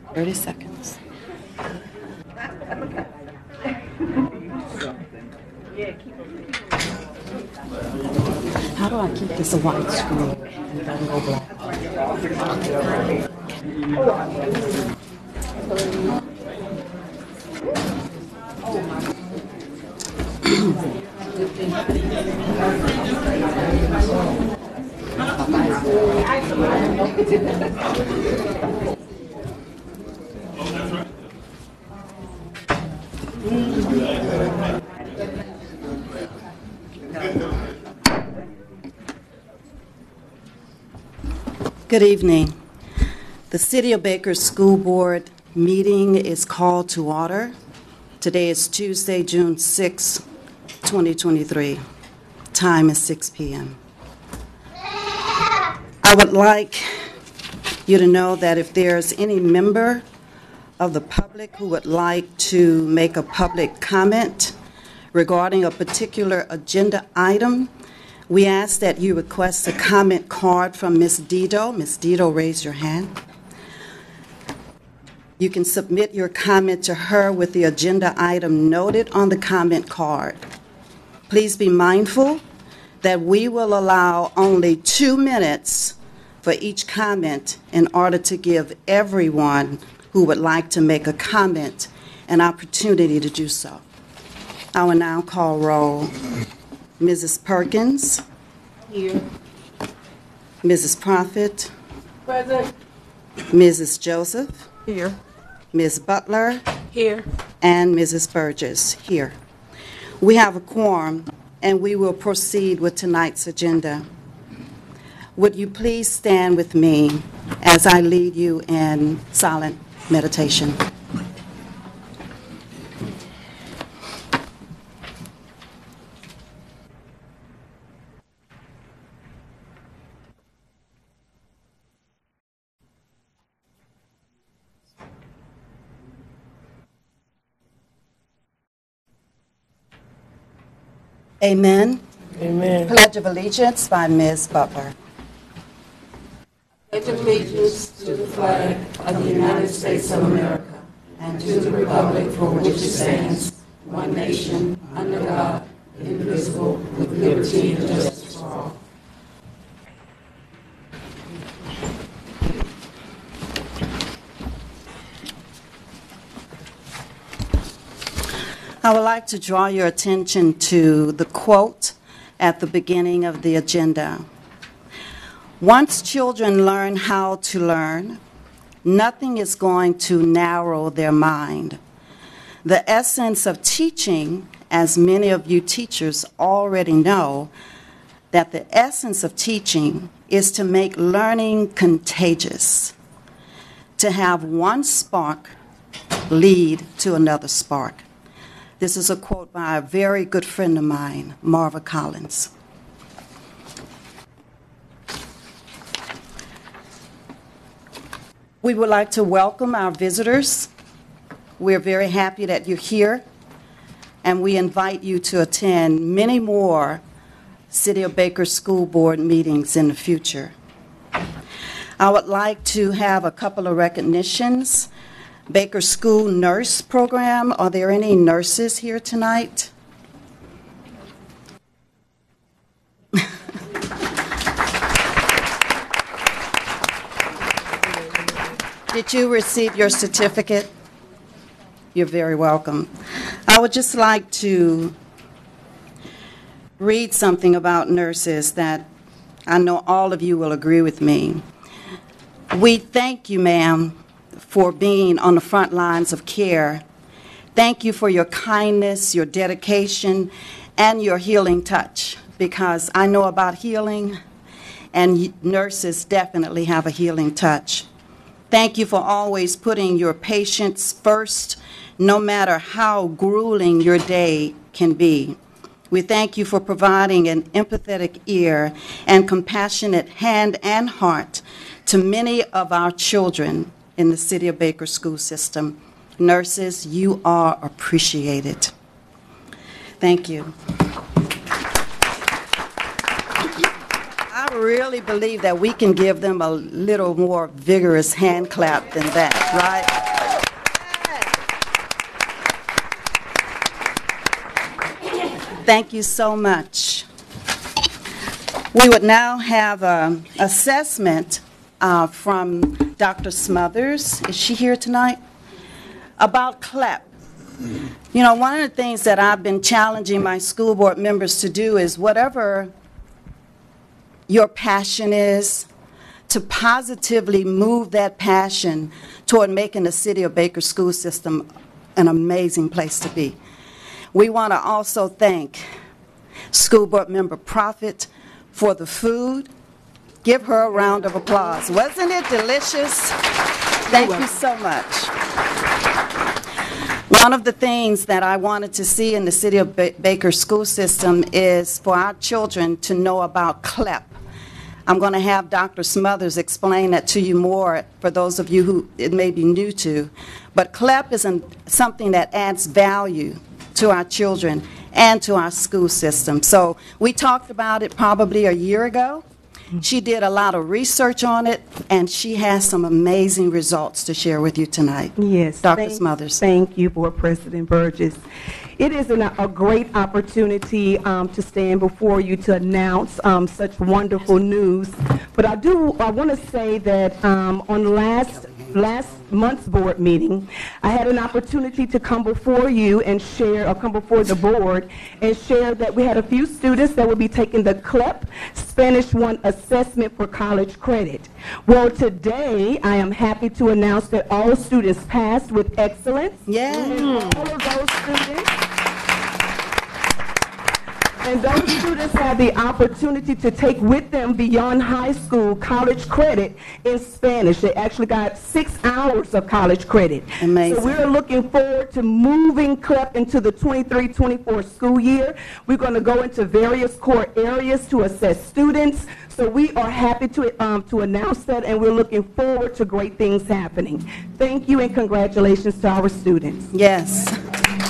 30 seconds. How do I keep this a white screen and don't go black? Good evening. The City of Baker School Board meeting is called to order. Today is Tuesday, June 6, 2023. Time is 6 p.m. I would like you to know that if there's any member of the public who would like to make a public comment regarding a particular agenda item, we ask that you request a comment card from Ms. Dido. Ms. Dido, raise your hand. You can submit your comment to her with the agenda item noted on the comment card. Please be mindful that we will allow only 2 minutes for each comment in order to give everyone who would like to make a comment an opportunity to do so. I will now call roll. Mrs. Perkins. Here. Mrs. Prophet. Present. Mrs. Joseph. Here. Ms. Butler. Here. And Mrs. Burgess. Here. We have a quorum, and we will proceed with tonight's agenda. Would you please stand with me as I lead you in silent meditation? Amen. Amen. Pledge of Allegiance by Ms. Butler. Pledge allegiance to the flag of the United States of America and to the republic for which it stands, one nation, under God, indivisible, with liberty and justice for all. I would like to draw your attention to the quote at the beginning of the agenda. Once children learn how to learn, nothing is going to narrow their mind. The essence of teaching, as many of you teachers already know, that the essence of teaching is to make learning contagious, to have one spark lead to another spark. This is a quote by a very good friend of mine, Marva Collins. We would like to welcome our visitors. We're very happy that you're here, and we invite you to attend many more City of Baker School Board meetings in the future. I would like to have a couple of recognitions. Baker School Nurse Program. Are there any nurses here tonight? Did you receive your certificate? You're very welcome. I would just like to read something about nurses that I know all of you will agree with me. We thank you, ma'am, for being on the front lines of care. Thank you for your kindness, your dedication, and your healing touch, because I know about healing, and nurses definitely have a healing touch. Thank you for always putting your patients first, no matter how grueling your day can be. We thank you for providing an empathetic ear and compassionate hand and heart to many of our children in the City of Baker school system. Nurses, you are appreciated. Thank you. I really believe that we can give them a little more vigorous hand clap than that, right? Thank you so much. We would now have an assessment from Dr. Smothers. Is she here tonight? About CLEP. You know, one of the things that I've been challenging my school board members to do is whatever your passion is, to positively move that passion toward making the City of Baker school system an amazing place to be. We want to also thank School Board Member Prophet for the food. Give her a round of applause. Wasn't it delicious? Thank you so much. One of the things that I wanted to see in the City of Baker school system is for our children to know about CLEP. I'm going to have Dr. Smothers explain that to you more for those of you who it may be new to. But CLEP is something that adds value to our children and to our school system. So we talked about it probably a year ago. She did a lot of research on it, and she has some amazing results to share with you tonight. Yes. Dr. Smothers. Thank you, Board President Burgess. It is a great opportunity to stand before you to announce such wonderful news. But I want to say that on last month's board meeting, I had an opportunity to come before you and share, or come before the board and share that we had a few students that would be taking the CLEP Spanish 1 assessment for college credit. Well, today I am happy to announce that all students passed with excellence. Yeah. And all of those students. And those students have the opportunity to take with them beyond high school college credit in Spanish. They actually got 6 hours of college credit. Amazing. So we're looking forward to moving CLEP into the 23-24 school year. We're going to go into various core areas to assess students. So we are happy to announce that, and we're looking forward to great things happening. Thank you and congratulations to our students. Yes.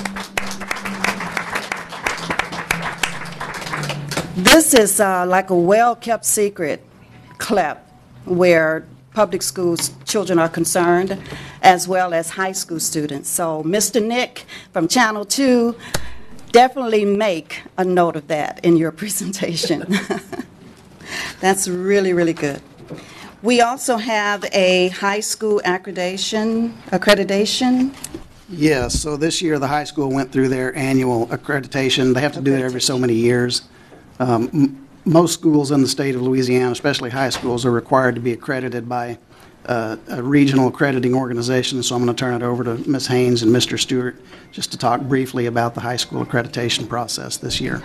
This is like a well-kept secret CLEP where public schools children are concerned, as well as high school students. So Mr. Nick from Channel 2, definitely make a note of that in your presentation. That's really, really good. We also have a high school accreditation. Yes, so this year the high school went through their annual accreditation. They have to do it every so many years. Most schools in the state of Louisiana, especially high schools, are required to be accredited by a regional accrediting organization. So I'm going to turn it over to Ms. Haynes and Mr. Stewart just to talk briefly about the high school accreditation process this year.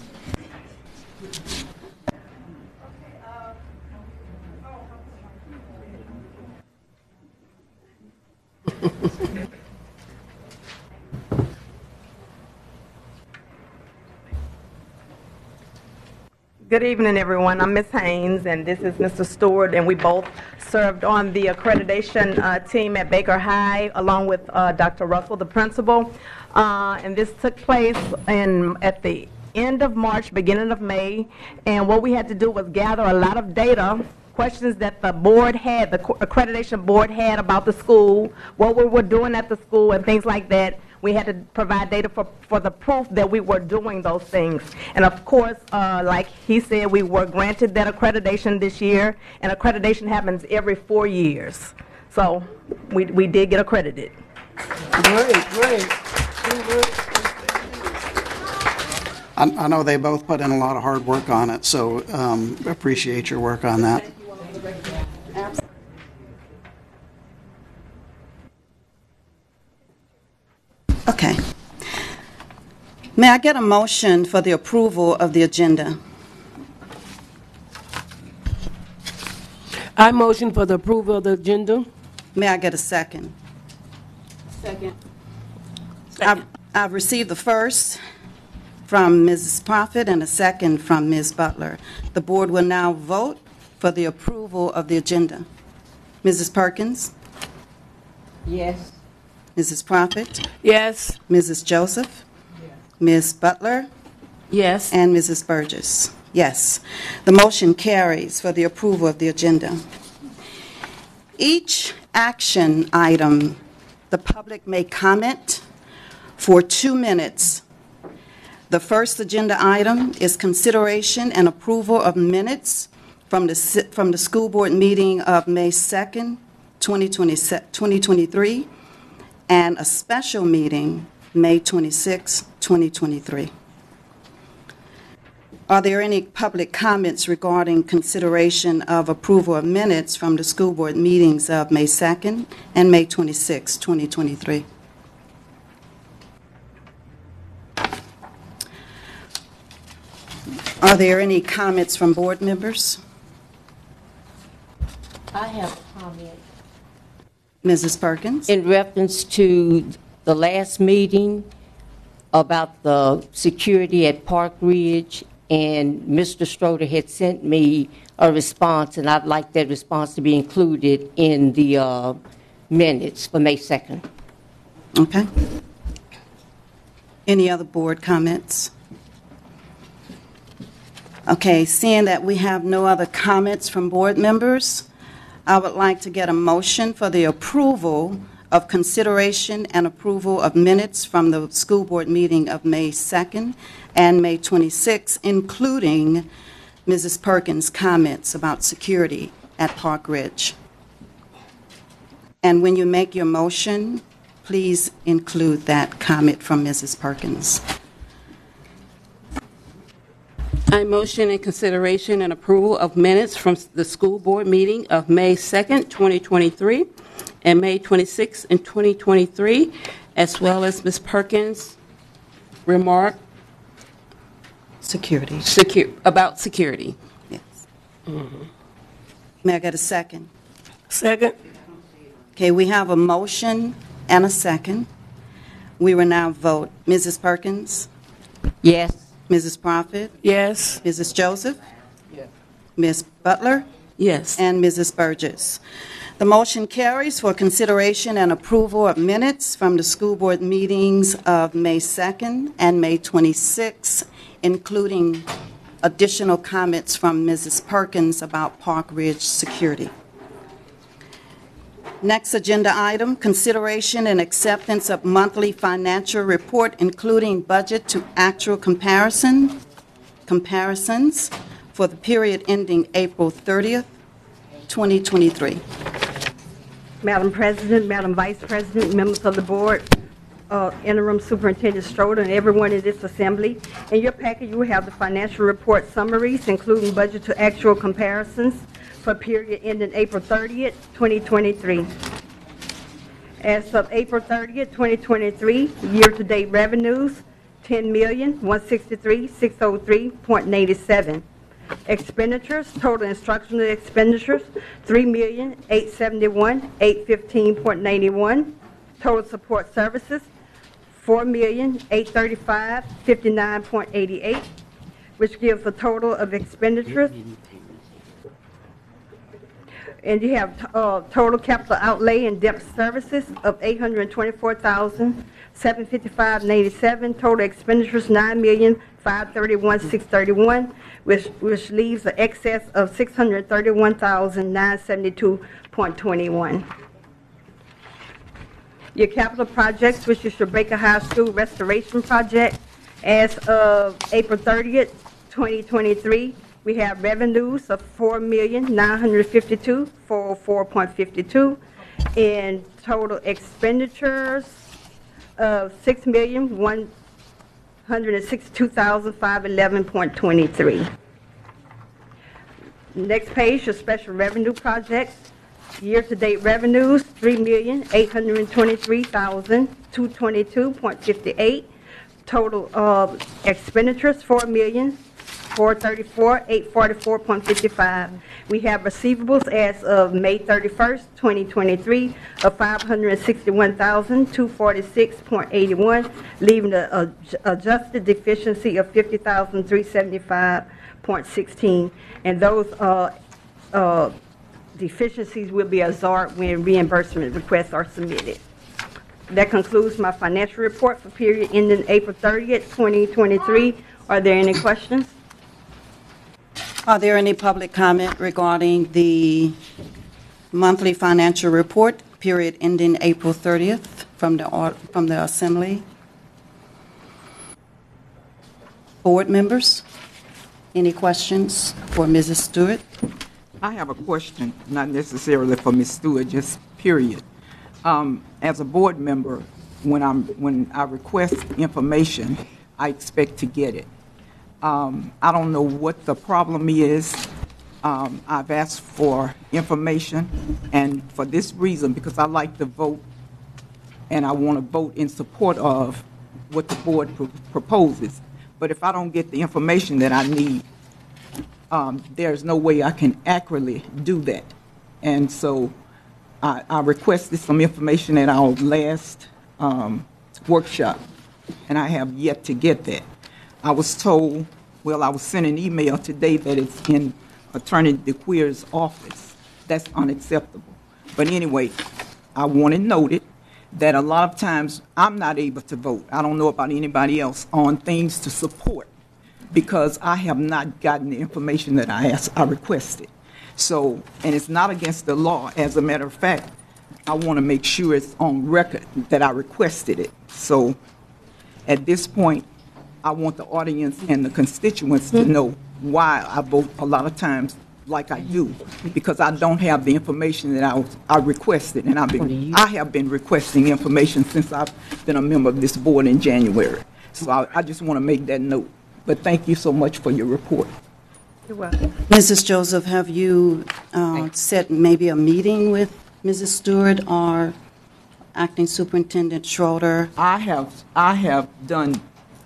Good evening, everyone. I'm Ms. Haynes, and this is Mr. Stewart, and we both served on the accreditation team at Baker High, along with Dr. Russell, the principal. And this took place at the end of March, beginning of May, and what we had to do was gather a lot of data, questions that the board had, the accreditation board had about the school, what we were doing at the school, and things like that. We had to provide data for the proof that we were doing those things. And of course, like he said, we were granted that accreditation this year, and accreditation happens every 4 years. So we did get accredited. Great. I know they both put in a lot of hard work on it, so appreciate your work on that. Okay. May I get a motion for the approval of the agenda? I motion for the approval of the agenda. May I get a second? Second. I've received the first from Mrs. Prophet and a second from Ms. Butler. The board will now vote for the approval of the agenda. Mrs. Perkins? Yes. Mrs. Prophet? Yes. Mrs. Joseph? Ms. Butler? Yes. And Mrs. Burgess? Yes. The motion carries for the approval of the agenda. Each action item, the public may comment for 2 minutes. The first agenda item is consideration and approval of minutes from the school board meeting of May 2nd, 2023, and a special meeting May 26, 2023. Are there any public comments regarding consideration of approval of minutes from the school board meetings of May 2nd and May 26, 2023? Are there any comments from board members? I have a comment. Mrs. Perkins? In reference to the last meeting about the security at Park Ridge, and Mr. Stroder had sent me a response, and I'd like that response to be included in the minutes for May 2nd. Okay. Any other board comments? Okay, seeing that we have no other comments from board members, I would like to get a motion for the approval of consideration and approval of minutes from the school board meeting of May 2nd and May 26th, including Mrs. Perkins' comments about security at Park Ridge. And when you make your motion, please include that comment from Mrs. Perkins. I motion in consideration and approval of minutes from the school board meeting of May 2nd, 2023, and May 26th, 2023, as well as Ms. Perkins' remark Security. about security. Yes. May I get a second? Second. Okay, we have a motion and a second. We will now vote. Mrs. Perkins? Yes. Mrs. Prophet? Yes. Mrs. Joseph? Yes. Ms. Butler? Yes. And Mrs. Burgess. The motion carries for consideration and approval of minutes from the school board meetings of May 2nd and May 26th, including additional comments from Mrs. Perkins about Park Ridge security. Next agenda item, consideration and acceptance of monthly financial report, including budget to actual comparisons for the period ending April 30th, 2023. Madam President, Madam Vice President, members of the board, Interim Superintendent Stroder, and everyone in this assembly. In your packet, you will have the financial report summaries, including budget to actual comparisons for period ending April 30th, 2023. As of April 30th, 2023, year-to-date revenues, $10,163,603.87. Expenditures, total instructional expenditures, $3,871,815.91. Total support services, $4,835,59.88, which gives a total of expenditures. And you have total capital outlay and debt services of $824,755.87. Total expenditures $9,531,631, which leaves an excess of $631,972.21. Your capital projects, which is your Baker High School restoration project, as of April 30th, 2023. We have revenues of $4,952,404.52, and total expenditures of $6,162,511.23. Next page, your special revenue projects. Year-to-date revenues, $3,823,222.58. Total expenditures, $4,434,844.55. We have receivables as of May 31st, 2023 of $561,246.81, leaving an adjusted deficiency of $50,375.16. And those deficiencies will be absorbed when reimbursement requests are submitted. That concludes my financial report for period ending April 30th, 2023. Are there any questions? Are there any public comment regarding the monthly financial report, period ending April 30th from the Assembly? Board members, any questions for Mrs. Stewart? I have a question, not necessarily for Ms. Stewart, just period. As a board member, when I request information, I expect to get it. I don't know what the problem is. I've asked for information, and for this reason, because I like to vote, and I want to vote in support of what the board proposes. But if I don't get the information that I need, there's no way I can accurately do that. And so I requested some information at our last workshop, and I have yet to get that. I was told, I was sent an email today that it's in Attorney DeQueer's office. That's unacceptable. But anyway, I want it noted that a lot of times I'm not able to vote. I don't know about anybody else on things to support because I have not gotten the information that I requested. So, and it's not against the law. As a matter of fact, I want to make sure it's on record that I requested it. So at this point, I want the audience and the constituents to know why I vote a lot of times like I do, because I don't have the information that I requested, and I have been requesting information since I've been a member of this board in January. So I just want to make that note. But thank you so much for your report. You're welcome. Mrs. Joseph, have you set maybe a meeting with Mrs. Stewart or Acting Superintendent Schroeder? I have done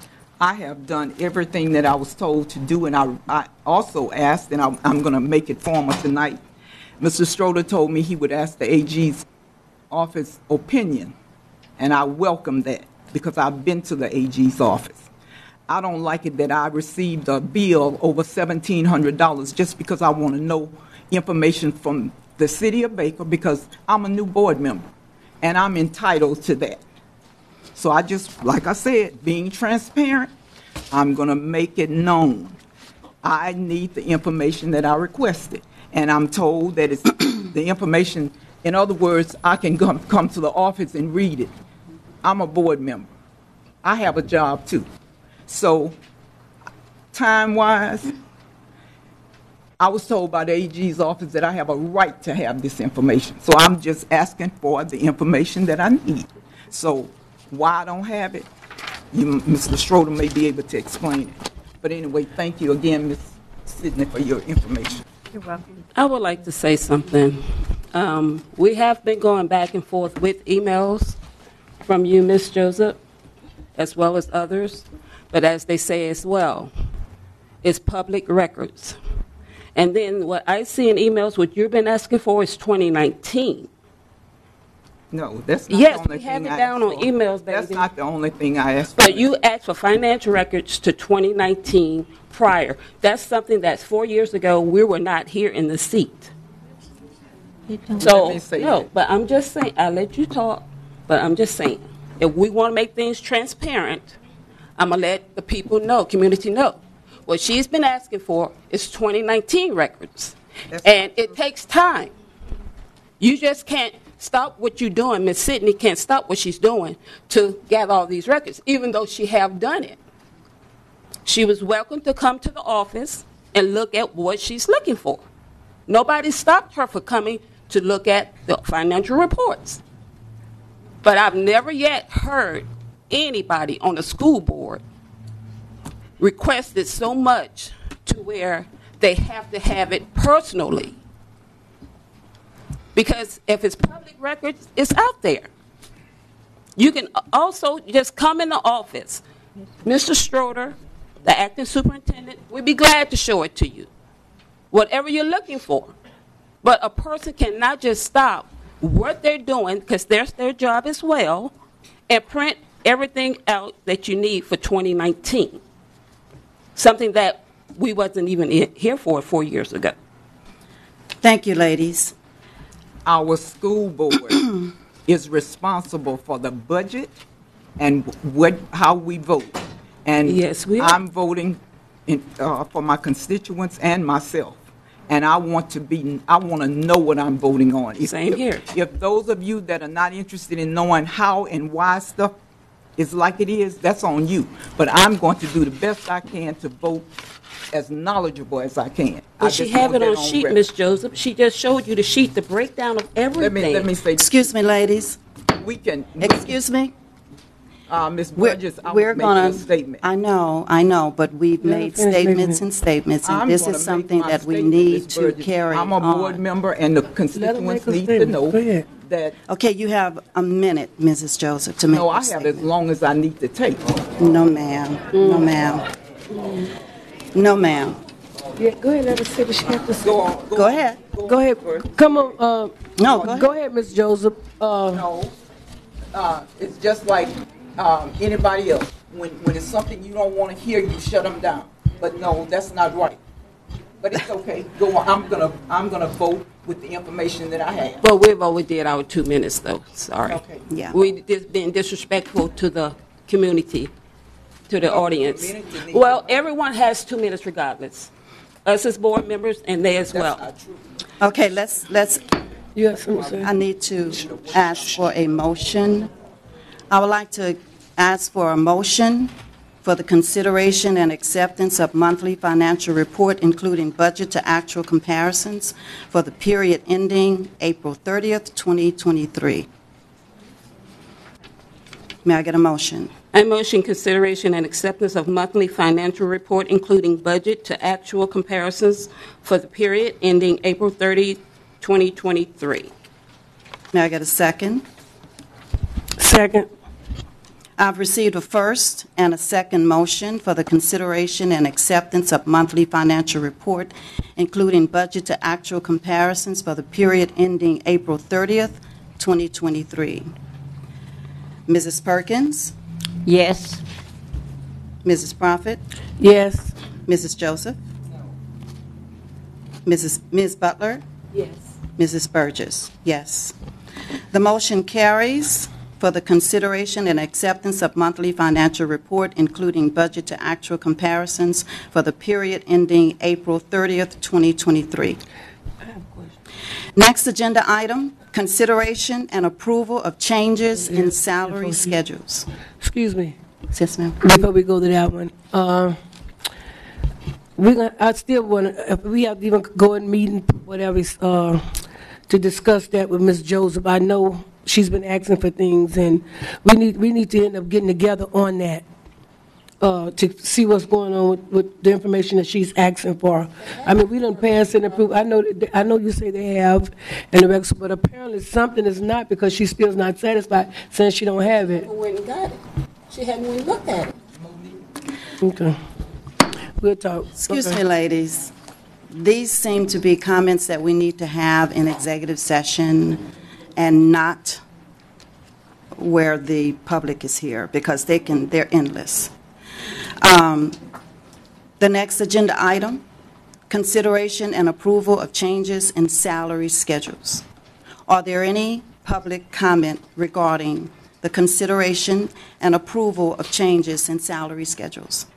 everything that I was told to do, and I also asked, and I'm going to make it formal tonight. Mr. Schroeder told me he would ask the AG's office opinion, and I welcome that because I've been to the AG's office. I don't like it that I received a bill over $1,700 just because I want to know information from the city of Baker, because I'm a new board member, and I'm entitled to that. So I just, like I said, being transparent, I'm going to make it known. I need the information that I requested, and I'm told that it's the information. In other words, I can come to the office and read it. I'm a board member. I have a job, too. So time-wise, I was told by the AG's office that I have a right to have this information. So I'm just asking for the information that I need. So why I don't have it, Mr. Schroeder may be able to explain it. But anyway, thank you again, Ms. Sidney, for your information. You're welcome. I would like to say something. We have been going back and forth with emails from you, Ms. Joseph, as well as others. But as they say as well, it's public records. And then what I see in emails, what you've been asking for is 2019. No, that's not Yes, the only we thing have it I down asked on for. emails, baby. That's not the only thing I asked for. But you asked for financial records to 2019 prior. That's something that's 4 years ago. We were not here in the seat. So, Let me say no, that. but I'm just saying, I'll let you talk, but I'm just saying, if we want to make things transparent, I'm going to let the people know, community know. What she's been asking for is 2019 records. And it takes time. You just can't stop what you're doing. Ms. Sidney can't stop what she's doing to gather all these records, even though she have done it. She was welcome to come to the office and look at what she's looking for. Nobody stopped her from coming to look at the financial reports. But I've never yet heard anybody on the school board requested so much to where they have to have it personally. Because if it's public records, it's out there. You can also just come in the office. Mr. Schroeder, the acting superintendent, we'd be glad to show it to you. Whatever you're looking for. But a person cannot just stop what they're doing, because there's their job as well, and print everything out that you need for 2019. Something that we wasn't even here for 4 years ago. Thank you, ladies. Our school board is responsible for the budget and how we vote. And Yes, we are. I'm voting for my constituents and myself. And I want to know what I'm voting on. Same here. If those of you that are not interested in knowing how and why stuff is like it is, that's on you. But I'm going to do the best I can to vote as knowledgeable as I can. Well, she have it on sheet, Ms. Joseph. She just showed you the sheet, the breakdown of everything. Let me say this. Excuse me, ladies. Excuse me? Ms. Burgess, I We're was going making a statement. I know, but we've made statements and statements, and I'm this gonna is make something my that we statement, need Ms. to Burgess. carry I'm a board on. member, and the constituents need to know that. Okay, you have a minute, Mrs. Joseph, to make No, I your have statement. as long as I need to take. No, ma'am. No, ma'am. No, ma'am. Yeah, go ahead, let her say what she has to say. Go on. Go ahead. Go ahead. Come on, No, go ahead. go ahead, Ms. Joseph. No, it's just like anybody else. When it's something you don't want to hear, you shut them down. But no, that's not right. But it's okay. Go on. I'm gonna vote with the information that I have. Well, we've always did our 2 minutes, though. Sorry. Okay. Yeah. We just been disrespectful to the community, to the audience. community needs Well, to- everyone has 2 minutes regardless. Us as board members and they as well. That's not true. Okay, let's, You have something to say? I need to ask for a motion. I would like to ask for a motion for the consideration and acceptance of monthly financial report, including budget to actual comparisons for the period ending April 30th, 2023. May I get a motion? I motion consideration and acceptance of monthly financial report, including budget to actual comparisons for the period ending April 30, 2023. May I get a second? Second. I've received a first and a second motion for the consideration and acceptance of monthly financial report, including budget to actual comparisons for the period ending April 30th, 2023. Mrs. Perkins, Yes. Mrs. Prophet, Yes. Mrs. Joseph, Ms. Butler, Yes. Mrs. Burgess, yes. The motion carries for the consideration and acceptance of monthly financial report, including budget to actual comparisons for the period ending April 30th, 2023. Next agenda item, consideration and approval of changes in salary schedules. Excuse me. Yes, ma'am. Before we go to that one, I still want to, if we have to even go in meeting, whatever, to discuss that with Ms. Joseph. I know she's been asking for things, and we need to end up getting together on that to see what's going on with the information that she's asking for. I mean, we done passed and approved. I know you say they have, and the rest, but apparently something is not, because she still's not satisfied saying she don't have it. Went and got it. She hadn't even looked at it. Okay. We'll talk. Excuse Okay. me, ladies. These seem to be comments that we need to have in executive session and not where the public is here, because they're endless. The next agenda item, consideration and approval of changes in salary schedules. Are there any public comment regarding the consideration and approval of changes in salary schedules?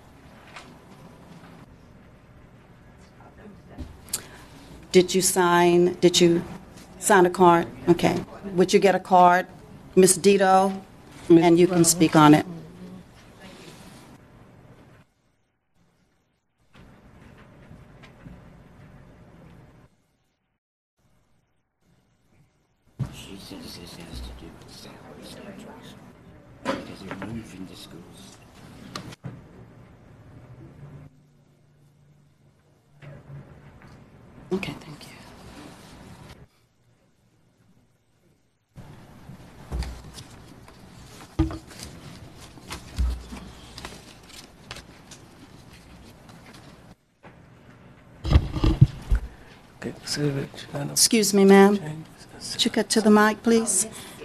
Did you sign a card? Okay. Would you get a card, Ms. Dito, and you can speak on it? She says this has to do with salary schedules because they're moving to schools. Okay, thank you. Okay, so Excuse me, ma'am. Could you get to the mic, please?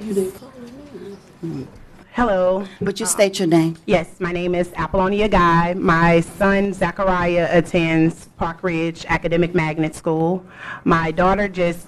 Hello. Would you state your name? Yes, my name is Apollonia Guy. My son Zachariah attends Park Ridge Academic Magnet School. My daughter just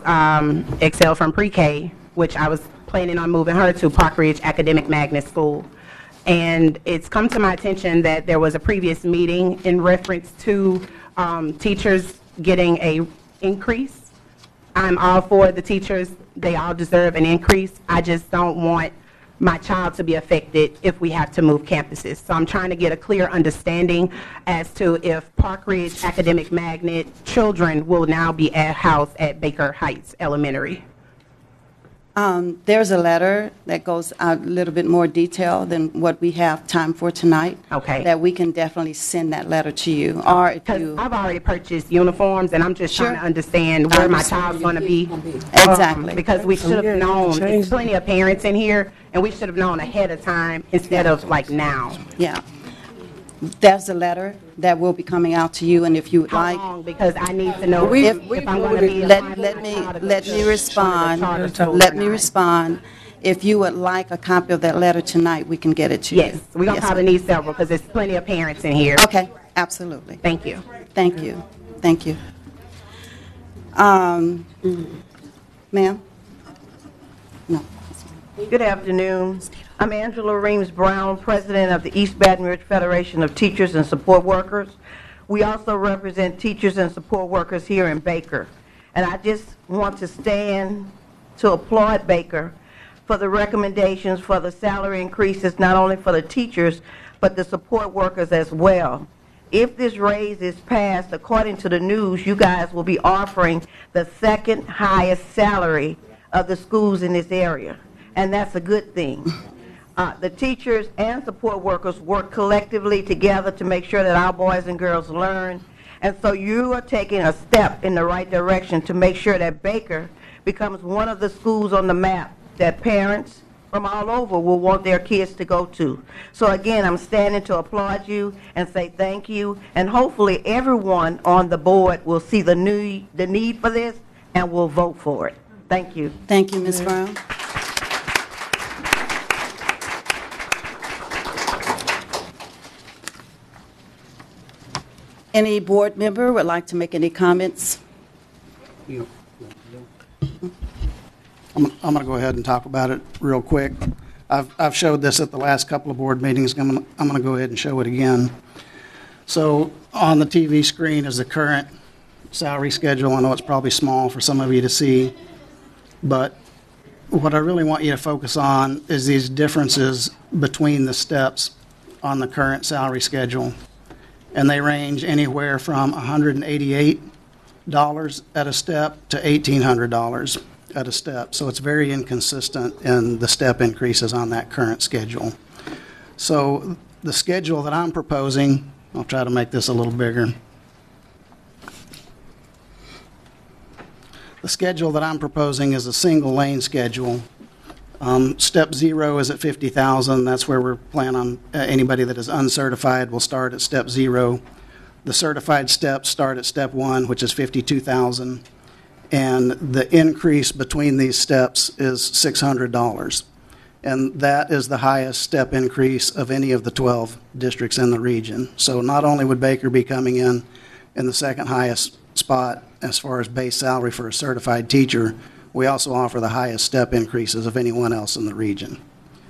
excelled from pre-K, which I was planning on moving her to Park Ridge Academic Magnet School. And it's come to my attention that there was a previous meeting in reference to teachers getting a increase. I'm all for the teachers. They all deserve an increase. I just don't want my child to be affected if we have to move campuses. So I'm trying to get a clear understanding as to if Park Ridge Academic Magnet children will now be housed at Baker Heights Elementary. There's a letter that goes out a little bit more detail than what we have time for tonight. Okay. That we can definitely send that letter to you. Or if Because you... I've already purchased uniforms, and I'm just Sure. trying to understand where my child's going to be. Exactly. Because we should Yeah, have known, change there's plenty of parents in here, and we should have known ahead of time instead of like now. Yeah. There's a letter that will be coming out to you, and if you would How like... long? Because I need to know If- if I'm going to be. Let me respond. Let me respond. If you would like a copy of that letter tonight, we can get it to you. Yes, we're going to Yes, probably need several, because there's plenty of parents in here. Okay, absolutely. Thank you. Thank you. Thank you. Ma'am? No. Good afternoon. I'm Angela Reams Brown, President of the East Baton Rouge Federation of Teachers and Support Workers. We also represent teachers and support workers here in Baker. And I just want to stand to applaud Baker for the recommendations for the salary increases, not only for the teachers, but the support workers as well. If this raise is passed, according to the news, you guys will be offering the second highest salary of the schools in this area. And that's a good thing. The teachers and support workers work collectively together to make sure that our boys and girls learn. And so you are taking a step in the right direction to make sure that Baker becomes one of the schools on the map that parents from all over will want their kids to go to. So again, I'm standing to applaud you and say thank you. And hopefully everyone on the board will see the need for this and will vote for it. Thank you. Thank you, Ms. Brown. Any board member would like to make any comments? I'm going to go ahead and talk about it real quick. I've showed this at the last couple of board meetings. I'm going to go ahead and show it again. So on the TV screen is the current salary schedule. I know it's probably small for some of you to see, but what I really want you to focus on is these differences between the steps on the current salary schedule. And they range anywhere from $188 at a step to $1,800 at a step. So it's very inconsistent in the step increases on that current schedule. So the schedule that I'm proposing, I'll try to make this a little bigger. The schedule that I'm proposing is a single lane schedule. Step 0 is at $50,000. That's where we're planning on anybody that is uncertified will start at step 0. The certified steps start at step 1, which is $52,000. And the increase between these steps is $600. And that is the highest step increase of any of the 12 districts in the region. So not only would Baker be coming in the second highest spot as far as base salary for a certified teacher, we also offer the highest step increases of anyone else in the region.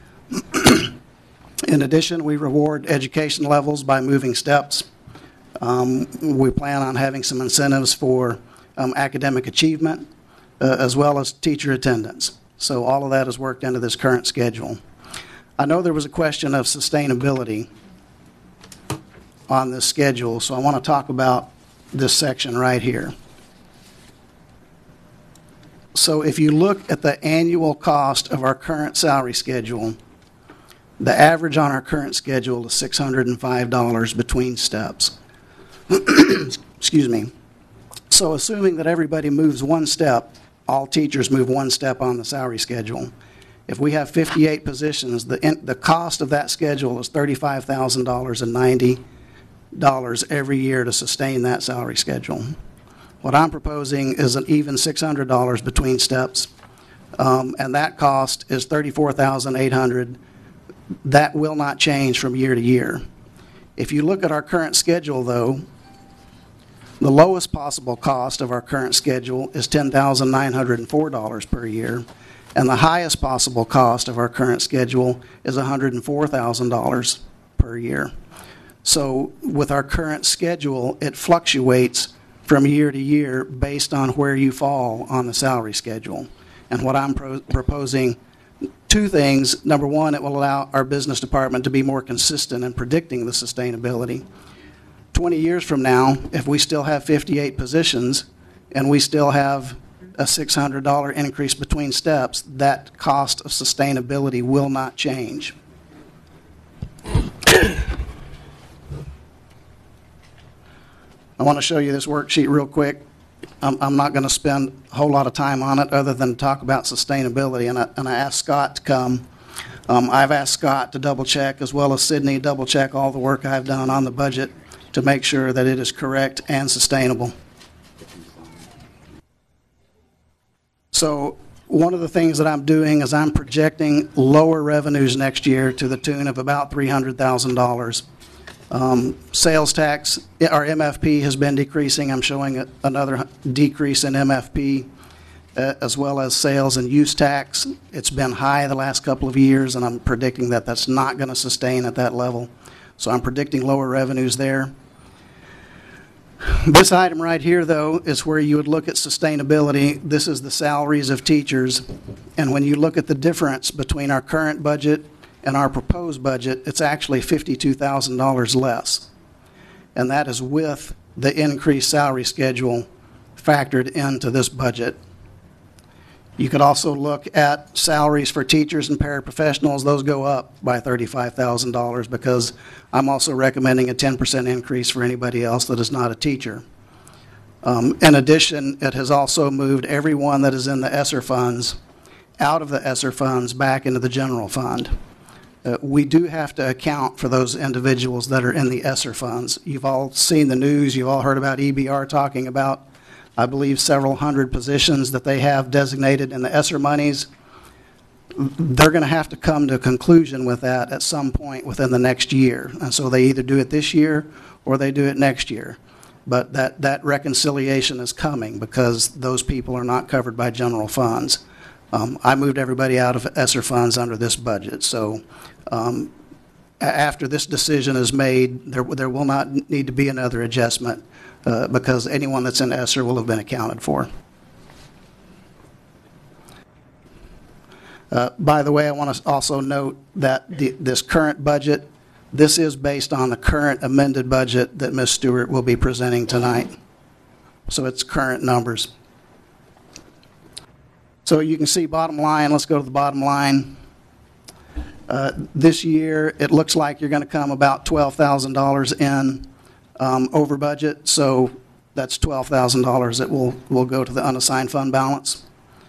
In addition, we reward education levels by moving steps. We plan on having some incentives for academic achievement as well as teacher attendance. So all of that is worked into this current schedule. I know there was a question of sustainability on this schedule, so I want to talk about this section right here. So if you look at the annual cost of our current salary schedule, the average on our current schedule is $605 between steps. Excuse me. So assuming that everybody moves one step, all teachers move one step on the salary schedule. If we have 58 positions, the cost of that schedule is $35,090 every year to sustain that salary schedule. What I'm proposing is an even $600 between steps, and that cost is $34,800. That will not change from year to year. If you look at our current schedule, though, the lowest possible cost of our current schedule is $10,904 per year, And the highest possible cost of our current schedule is $104,000 per year. So with our current schedule, it fluctuates from year to year based on where you fall on the salary schedule. And what I'm proposing, two things. Number one, it will allow our business department to be more consistent in predicting the sustainability. 20 years from now, if we still have 58 positions and we still have a $600 increase between steps, that cost of sustainability will not change. I want to show you this worksheet real quick. I'm not going to spend a whole lot of time on it other than talk about sustainability, and I asked Scott to come. I've asked Scott to double check, as well as Sydney, double check all the work I've done on the budget to make sure that it is correct and sustainable. So one of the things that I'm doing is I'm projecting lower revenues next year to the tune of about $300,000. Sales tax, our MFP has been decreasing. I'm showing another decrease in MFP, as well as sales and use tax. It's been high the last couple of years, and I'm predicting that that's not going to sustain at that level. So I'm predicting lower revenues there. This item right here, though, is where you would look at sustainability. This is the salaries of teachers. And when you look at the difference between our current budget and our proposed budget, it's actually $52,000 less. And that is with the increased salary schedule factored into this budget. You could also look at salaries for teachers and paraprofessionals. Those go up by $35,000 because I'm also recommending a 10% increase for anybody else that is not a teacher. In addition, it has also moved everyone that is in the ESSER funds out of the ESSER funds back into the general fund. We do have to account for those individuals that are in the ESSER funds. You've all seen the news. You've all heard about EBR talking about, I believe, several hundred positions that they have designated in the ESSER monies. They're going to have to come to a conclusion with that at some point within the next year. And so they either do it this year or they do it next year. But that reconciliation is coming because those people are not covered by general funds. I moved everybody out of ESSER funds under this budget. So after this decision is made, there will not need to be another adjustment because anyone that's in ESSER will have been accounted for. By the way, I want to also note that this current budget, this is based on the current amended budget that Ms. Stewart will be presenting tonight. So it's current numbers. So you can see bottom line. Let's go to the bottom line. This year, it looks like you're going to come about $12,000 in over budget. So that's $12,000 that will go to the unassigned fund balance.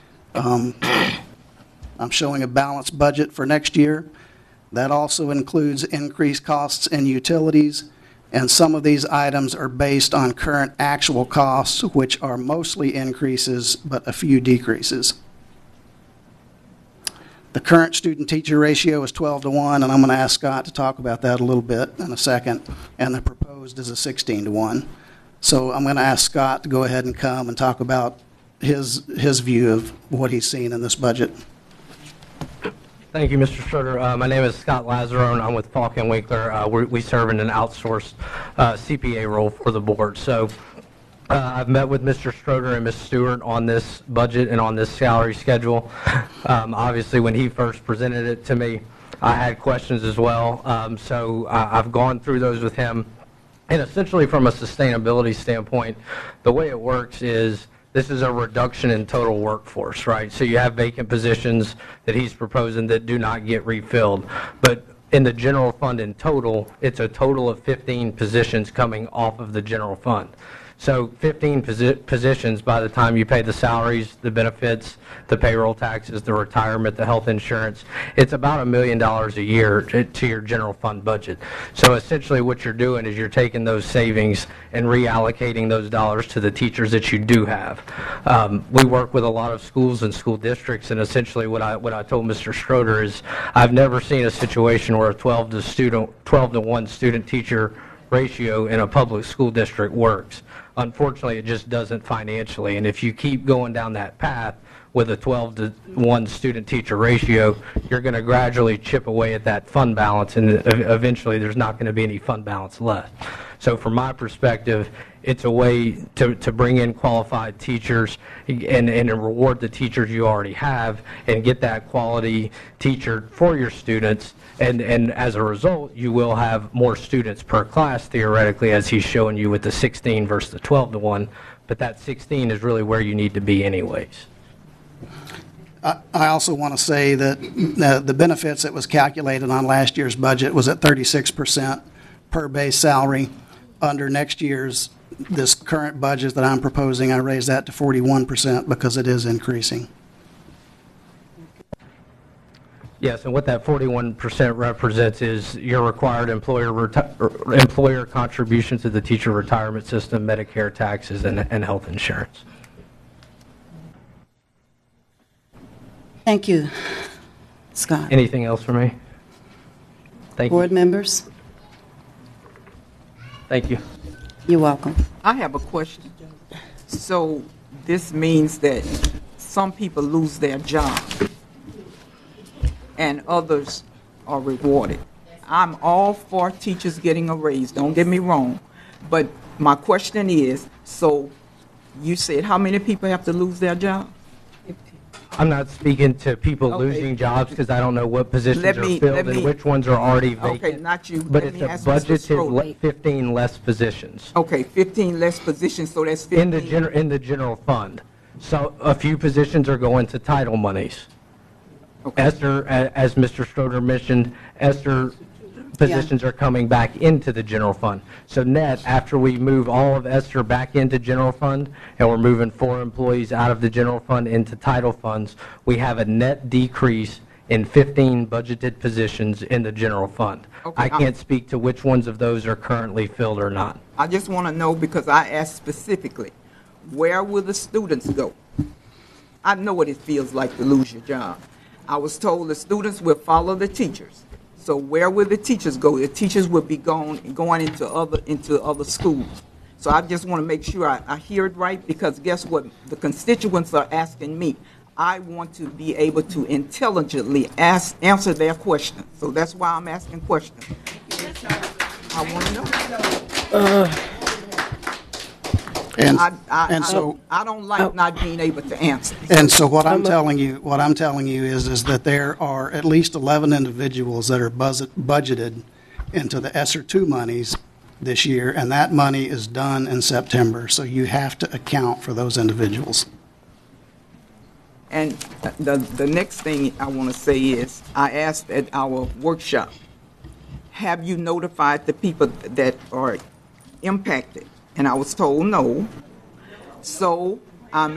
I'm showing a balanced budget for next year. That also includes increased costs in utilities, and some of these items are based on current actual costs, which are mostly increases, but a few decreases. The current student-teacher ratio is 12-1, and I'm going to ask Scott to talk about that a little bit in a second, and the proposed is a 16-1. So I'm going to ask Scott to go ahead and come and talk about his view of what he's seen in this budget. Thank you, Mr. Schroeder. My name is Scott Lazarone. I'm with Falk & Winkler. We serve in an outsourced CPA role for the board. So I've met with Mr. Schroeder and Ms. Stewart on this budget and on this salary schedule. Obviously, when he first presented it to me, I had questions as well. So I've gone through those with him. And essentially, from a sustainability standpoint, the way it works is this is a reduction in total workforce, right? So you have vacant positions that he's proposing that do not get refilled. But in the general fund in total, it's a total of 15 positions coming off of the general fund. So 15 positions by the time you pay the salaries, the benefits, the payroll taxes, the retirement, the health insurance, it's about $1 million a year to your general fund budget. So essentially what you're doing is you're taking those savings and reallocating those dollars to the teachers that you do have. We work with a lot of schools and school districts, and essentially what I told Mr. Schroeder is I've never seen a situation where a 12-to-1 student-teacher ratio in a public school district works. Unfortunately, it just doesn't financially, and if you keep going down that path, with a 12-to-1 student-teacher ratio, you're going to gradually chip away at that fund balance, and eventually there's not going to be any fund balance left. So from my perspective, it's a way to bring in qualified teachers and reward the teachers you already have and get that quality teacher for your students. And as a result, you will have more students per class, theoretically, as he's showing you with the 16 versus the 12-to-1. But that 16 is really where you need to be anyways. I also want to say that the benefits that was calculated on last year's budget was at 36% per base salary. Under next year's, this current budget that I'm proposing, I raise that to 41% because it is increasing. Yes, and what that 41% represents is your required employer contributions to the teacher retirement system, Medicare taxes, and health insurance. Thank you, Scott. Anything else for me? Thank you. Board members, Thank you. you're welcome. I have a question. So this means that some people lose their job and others are rewarded. I'm all for teachers getting a raise, don't get me wrong. But my question is, so you said how many people have to lose their job? I'm not speaking to people Okay. losing jobs because I don't know what positions Let are me- filled let me- and which ones are already vacant. Okay, not you. But Let it's me a ask Mr. Stroh. budgeted 15 less positions Okay, 15 less positions, so that's 15. in the general fund. So a few positions are going to title monies. Okay. Esther, as Mr. Stroder mentioned, Esther positions are coming back into the general fund. So net, after we move all of Esther back into general fund, and we're moving 4 employees out of the general fund into title funds, we have a net decrease in 15 budgeted positions in the general fund. Okay, I can't speak to which ones of those are currently filled or not. I just want to know, because I asked specifically, where will the students go? I know what it feels like to lose your job. I was told the students will follow the teachers. So where will the teachers go? The teachers will be going into other schools. So I just want to make sure I hear it right, because guess what? The constituents are asking me. I want to be able to intelligently answer their questions. So that's why I'm asking questions. I want to know. I don't like not being able to answer. And so what I'm telling you is that there are at least 11 individuals that are budgeted into the ESSER 2 monies this year, and that money is done in September. So you have to account for those individuals. And the next thing I want to say is, I asked at our workshop, have you notified the people that are impacted? And I was told no. So I'm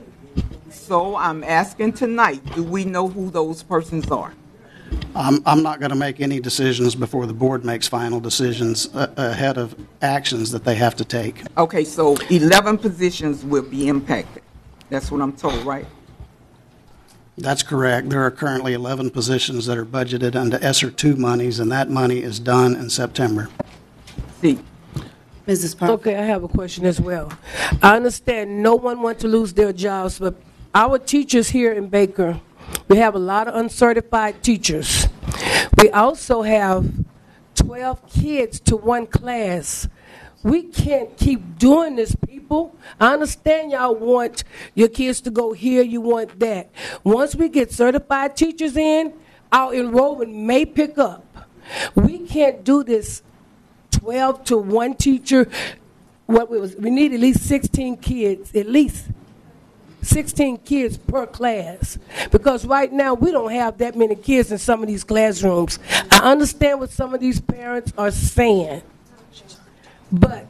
asking tonight, do we know who those persons are? I'm not going to make any decisions before the board makes final decisions ahead of actions that they have to take. Okay, so 11 positions will be impacted. That's what I'm told, right? That's correct. There are currently 11 positions that are budgeted under ESSER 2 monies, and that money is done in September. See. Mrs. Parker. Okay, I have a question as well. I understand no one wants to lose their jobs, but our teachers here in Baker, we have a lot of uncertified teachers. We also have 12 kids to one class. We can't keep doing this, people. I understand y'all want your kids to go here, you want that. Once we get certified teachers in, our enrollment may pick up. We can't do this 12 to 1 teacher. We need at least 16 kids, at least 16 kids per class, because right now we don't have that many kids in some of these classrooms. I understand what some of these parents are saying, but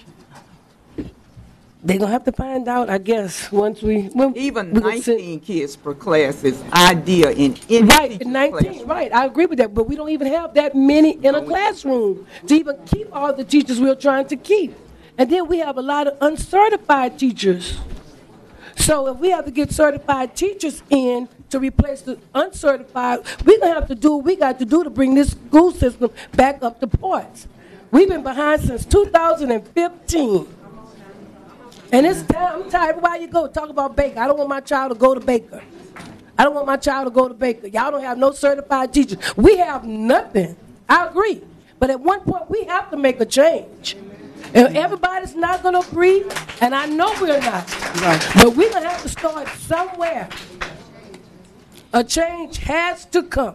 they're going to have to find out, I guess, once Even 19 kids per class is ideal in any right, teacher's 19, classroom. right, I agree with that, but we don't even have that many in a classroom to even keep all the teachers we're trying to keep. And then we have a lot of uncertified teachers. So if we have to get certified teachers in to replace the uncertified, we're going to have to do what we got to do to bring this school system back up to parts. We've been behind since 2015. And it's time, I'm tired. Everywhere you go, talk about Baker. I don't want my child to go to Baker. I don't want my child to go to Baker. Y'all don't have no certified teachers. We have nothing. I agree. But at one point, we have to make a change. And everybody's not going to agree, and I know we're not. Right. But we're going to have to start somewhere. A change has to come.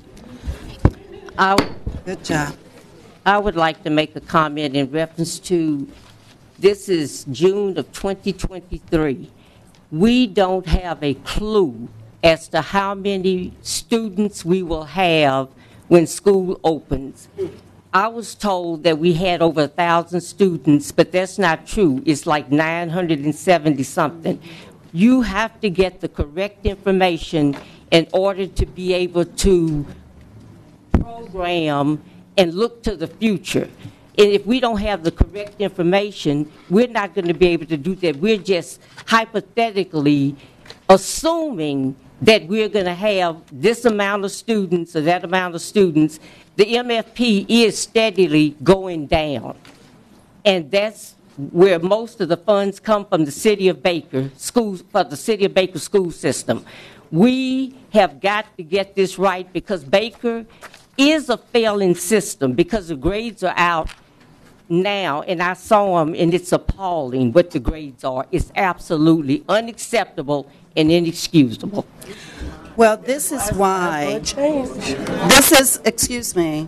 Good job. I would like to make a comment in reference to, this is June of 2023. We don't have a clue as to how many students we will have when school opens. I was told that we had over 1,000 students, but that's not true. It's like 970 something. You have to get the correct information in order to be able to program and look to the future. And if we don't have the correct information, we're not going to be able to do that. We're just hypothetically assuming that we're going to have this amount of students or that amount of students. The MFP is steadily going down. And that's where most of the funds come from, the City of Baker schools, for the City of Baker school system. We have got to get this right, because Baker is a failing system, because the grades are out now, and I saw them, and it's appalling what the grades are. It's absolutely unacceptable and inexcusable. Well, this is why, excuse me,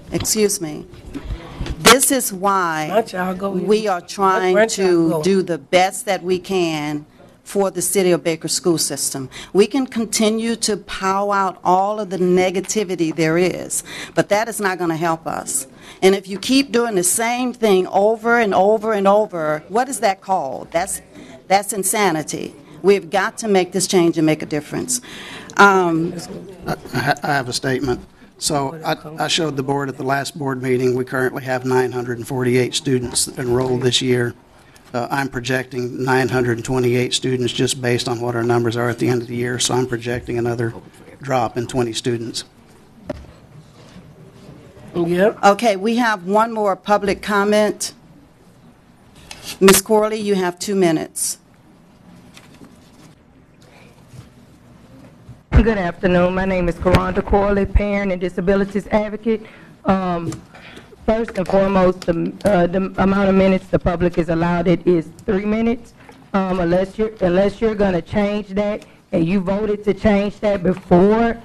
this is why we are trying to do the best that we can for the City of Baker school system. We can continue to pow out all of the negativity there is, but that is not going to help us. And if you keep doing the same thing over and over and over, what is that called? That's insanity. We've got to make this change and make a difference. I have a statement. So I showed the board at the last board meeting, we currently have 948 students enrolled this year. I'm projecting 928 students just based on what our numbers are at the end of the year, so I'm projecting another drop in 20 students. Yep. Okay, we have one more public comment. Ms. Corley, you have 2 minutes. Good afternoon. My name is Karonda Corley, parent and disabilities advocate. First and foremost, the amount of minutes the public is allowed it is 3 minutes. Unless you're going to change that, and you voted to change that before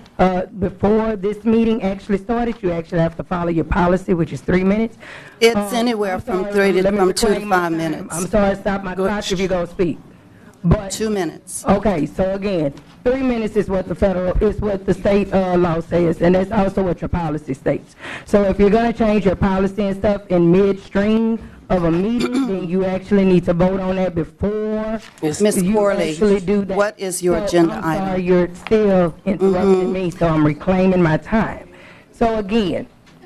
this meeting actually started, you actually have to follow your policy, which is 3 minutes. It's anywhere from 2 to 5 minutes. I'm sorry, stop my clock if you're going to speak. But 2 minutes. Okay, so again, 3 minutes is what the state law says, and that's also what your policy states. So if you're going to change your policy and stuff in midstream of a meeting, then you actually need to vote on that before Ms. Corley, actually do that. what is your agenda I'm sorry, item? you're still interrupting me, so I'm reclaiming my time. So again,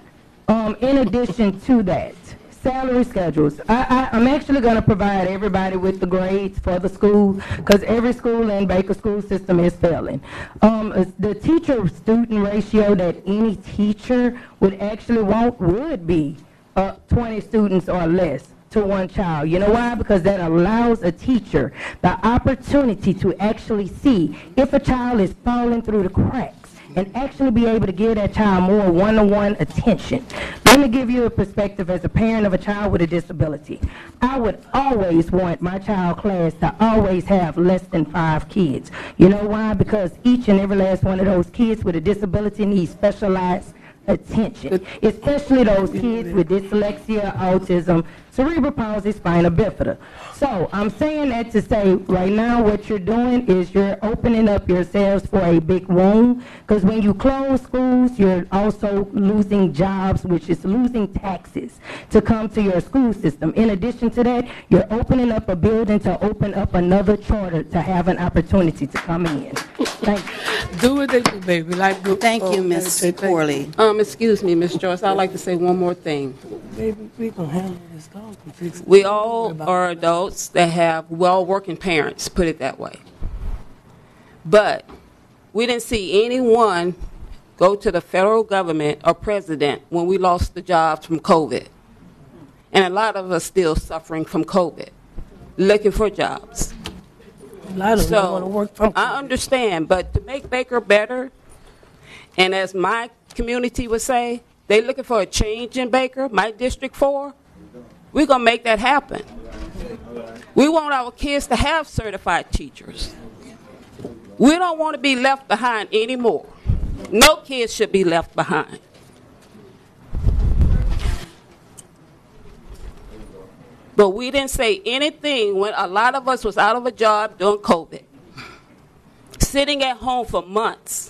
in addition to that, salary schedules. I'm actually going to provide everybody with the grades for the school, because every school in Baker school system is failing. The teacher-student ratio that any teacher would actually want would be 20 students or less to one child. You know why? Because that allows a teacher the opportunity to actually see if a child is falling through the cracks, and actually be able to give that child more one-on-one attention. Let me give you a perspective as a parent of a child with a disability. I would always want my child class to always have less than 5 kids. You know why? Because each and every last one of those kids with a disability needs specialized attention, especially those kids with dyslexia, autism, cerebral palsy, spina bifida. So I'm saying that to say right now what you're doing is you're opening up yourselves for a big wound, because when you close schools, you're also losing jobs, which is losing taxes to come to your school system. In addition to that, you're opening up a building to open up another charter to have an opportunity to come in. Thank you. Do what they do, baby. Thank you, Ms. Corley. Excuse me, Ms. Joyce, I'd like to say one more thing. Baby, we gonna handle this. We all are adults that have well-working parents, put it that way. But we didn't see anyone go to the federal government or president when we lost the jobs from COVID. And a lot of us still suffering from COVID. looking for jobs. A lot of them want to work from. I understand, but to make Baker better, and as my community would say, they looking for a change in Baker, my District 4, we're going to make that happen. We want our kids to have certified teachers. We don't want to be left behind anymore. No kids should be left behind. But we didn't say anything when a lot of us was out of a job during COVID, sitting at home for months.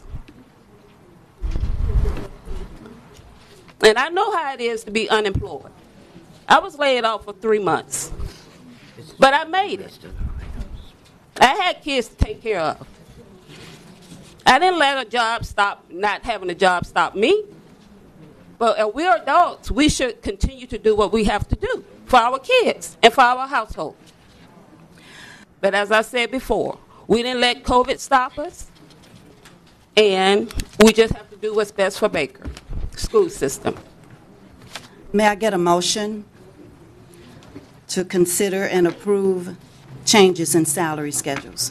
And I know how it is to be unemployed. I was laid off for 3 months, but I made it. I had kids to take care of. I didn't let a job stop, not having a job stop me. But if we're adults, we should continue to do what we have to do for our kids and for our household. But as I said before, we didn't let COVID stop us, and we just have to do what's best for Baker school system. May I get a motion to consider and approve changes in salary schedules?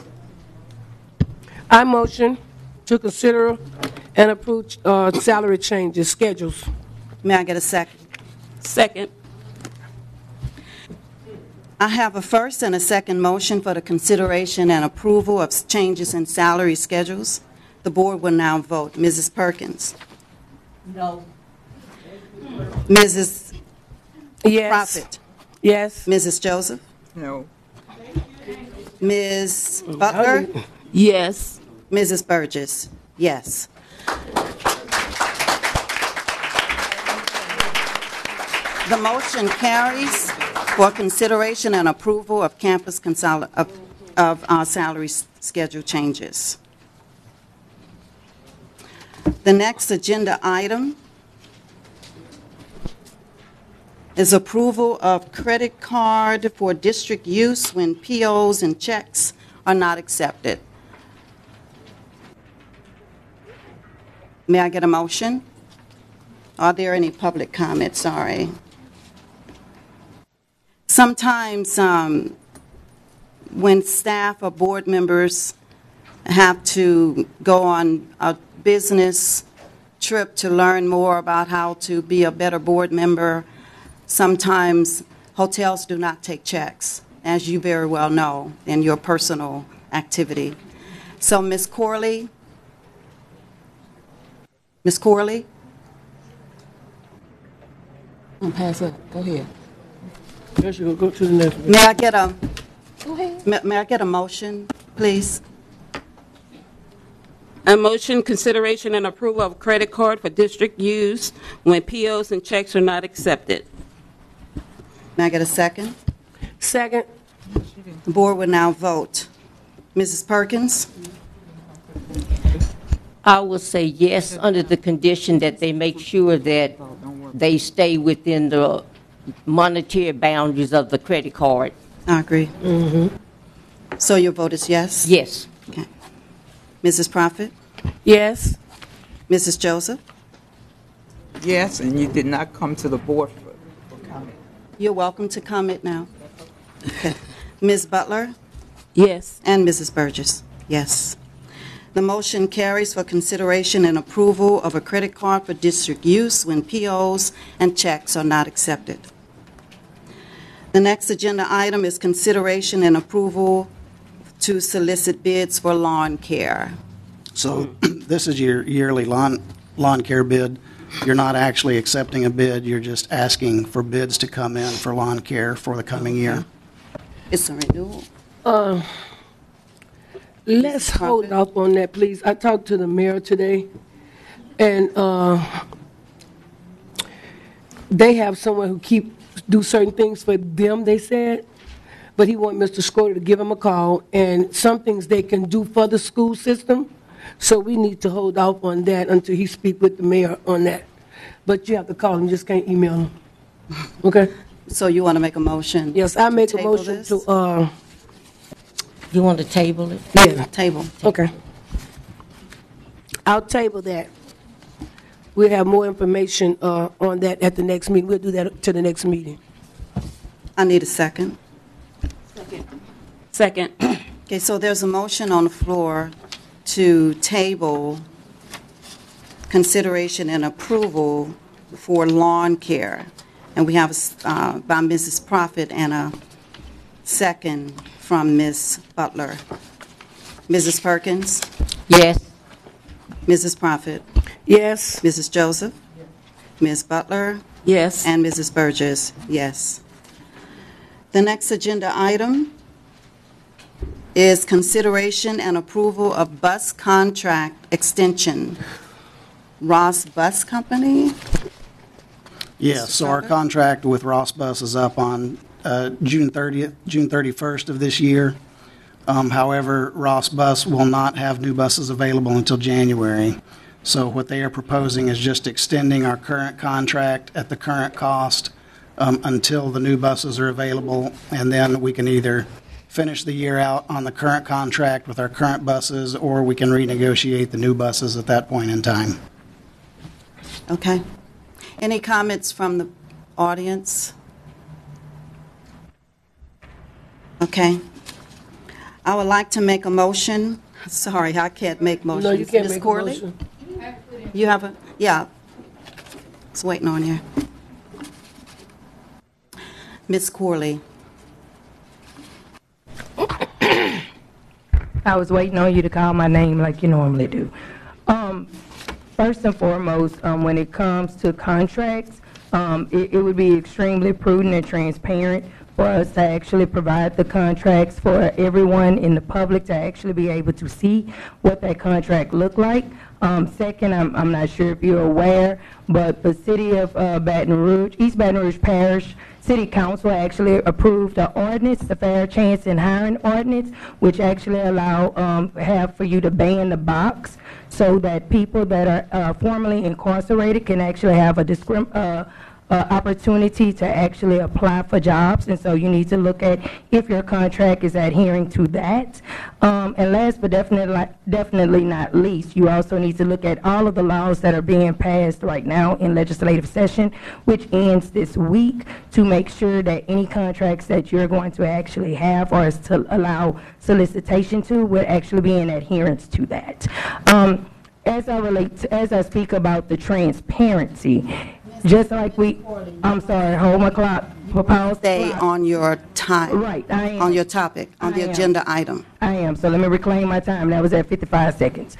I motion to consider and approve salary changes, schedules. May I get a second? Second. I have a first and a second motion for the consideration and approval of changes in salary schedules. The board will now vote. Mrs. Perkins? No. Mrs. Yes. Prophet? Yes. Mrs. Joseph? No. Ms. Butler? Yes. Mrs. Burgess? Yes. The motion carries for consideration and approval of campus salary schedule changes. The next agenda item is approval of credit card for district use when POs and checks are not accepted. May I get a motion? Are there any public comments? Sorry. Sometimes when staff or board members have to go on a business trip to learn more about how to be a better board member, sometimes hotels do not take checks, as you very well know, in your personal activity. So, Ms. Corley? Ms. Corley? Pass up. Go ahead. Yes, you go to the next one. May I get a Go ahead. may I get a motion, please? A motion, consideration, and approval of credit card for district use when POs and checks are not accepted. May I get a second? Second. The board will now vote. Mrs. Perkins? I will say yes under the condition that they make sure that they stay within the monetary boundaries of the credit card. I agree. So your vote is yes? Yes. Okay. Mrs. Prophet? Yes. Mrs. Joseph? Yes, and you did not come to the board for comment. You're welcome to comment now. Okay. Ms. Butler? Yes. And Mrs. Burgess? Yes. The motion carries for consideration and approval of a credit card for district use when POs and checks are not accepted. The next agenda item is consideration and approval to solicit bids for lawn care. So this is your yearly lawn care bid. You're not actually accepting a bid, you're just asking for bids to come in for lawn care for the coming year. It's a renewal. Let's hold off on that, please. I talked to the mayor today, and they have someone who do certain things for them, they said, but he want Mr. Schroeder to give him a call, and some things they can do for the school system, so we need to hold off on that until he speak with the mayor on that. But you have to call him, just can't email him. Okay? So you want to make a motion? Yes, I make a table motion this? to, You want to table it? yeah, Table. okay. I'll table that. We'll have more information on that at the next meeting. We'll do that to the next meeting. I need a second. Second. Second. Okay, so there's a motion on the floor to table consideration and approval for lawn care. And we have by Mrs. Prophet and a second from Ms. Butler. Mrs. Perkins? Yes. Mrs. Prophet? Yes. Mrs. Joseph? Ms. Butler? Yes. And Mrs. Burgess, yes. The next agenda item is consideration and approval of bus contract extension. Ross Bus Company? Yes, so our contract with Ross Bus is up on June 31st of this year. However, Ross Bus will not have new buses available until January. So what they are proposing is just extending our current contract at the current cost until the new buses are available, and then we can either finish the year out on the current contract with our current buses, or we can renegotiate the new buses at that point in time. Okay. Any comments from the audience? Okay. I would like to make a motion. Sorry, I can't make motions. No, you can't Ms. make Corley? a motion. You have a, yeah. It's waiting on you. Ms. Corley. I was waiting on you to call my name like you normally do. First and foremost, when it comes to contracts, it would be extremely prudent and transparent for us to actually provide the contracts for everyone in the public to actually be able to see what that contract looked like. Second, I'm not sure if you're aware, but the city of Baton Rouge, East Baton Rouge Parish City Council actually approved the ordinance, the Fair Chance in Hiring ordinance, which actually have for you to ban the box so that people that are formerly incarcerated can actually have a opportunity to actually apply for jobs. And so you need to look at if your contract is adhering to that. And last but definitely not least, you also need to look at all of the laws that are being passed right now in legislative session, which ends this week, to make sure that any contracts that you're going to actually have or is to allow solicitation to will actually be in adherence to that. As I speak about the transparency, just like I'm sorry, hold my clock. Stay on your time. Right, I am. On your topic, on the agenda item. I am, so let me reclaim my time. That was at 55 seconds.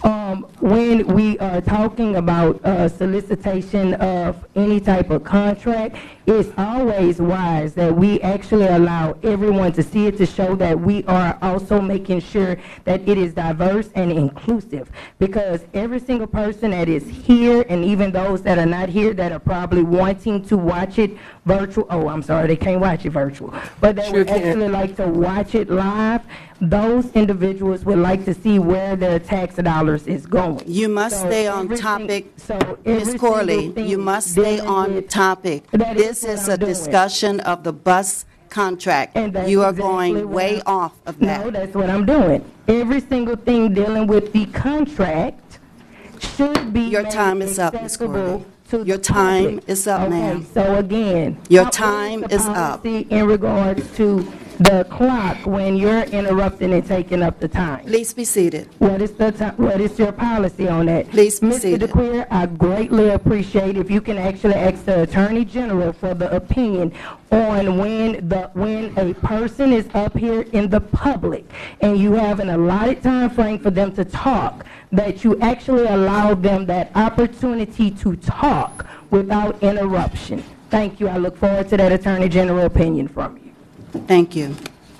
When we are talking about solicitation of any type of contract, it's always wise that we actually allow everyone to see it, to show that we are also making sure that it is diverse and inclusive. Because every single person that is here, and even those that are not here that are probably wanting to watch it virtual, oh, I'm sorry, they can't watch it virtual, but they would actually like to watch it live, those individuals would like to see where their tax dollars is going. You must stay on topic. Ms. Corley, you must stay on topic. This is a discussion of the bus contract. You are going way off of that. No, that's what I'm doing. Every single thing dealing with the contract should be Your time is up, Ms. Corley. Your time is up, ma'am. So again, your time is up. In regards to the clock when you're interrupting and taking up the time. Please be seated. What is your policy on that? Please be seated. Mr. DeQueer, I greatly appreciate if you can actually ask the Attorney General for the opinion on when a person is up here in the public and you have an allotted time frame for them to talk, that you actually allow them that opportunity to talk without interruption. Thank you. I look forward to that Attorney General opinion from you. Thank you.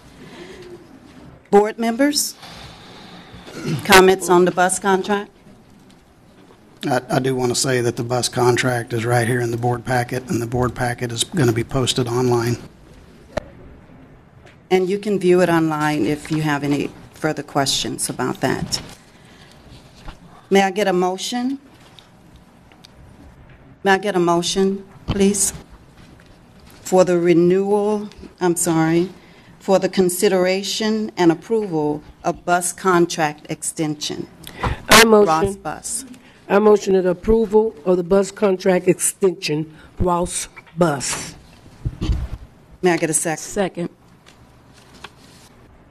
Board members, comments on the bus contract? I do want to say that the bus contract is right here in the board packet, and the board packet is going to be posted online. And you can view it online if you have any further questions about that. May I get a motion? May I get a motion, please? For the for the consideration and approval of bus contract extension. Ross Bus. I motion the approval of the bus contract extension, Ross Bus. May I get a second? Second.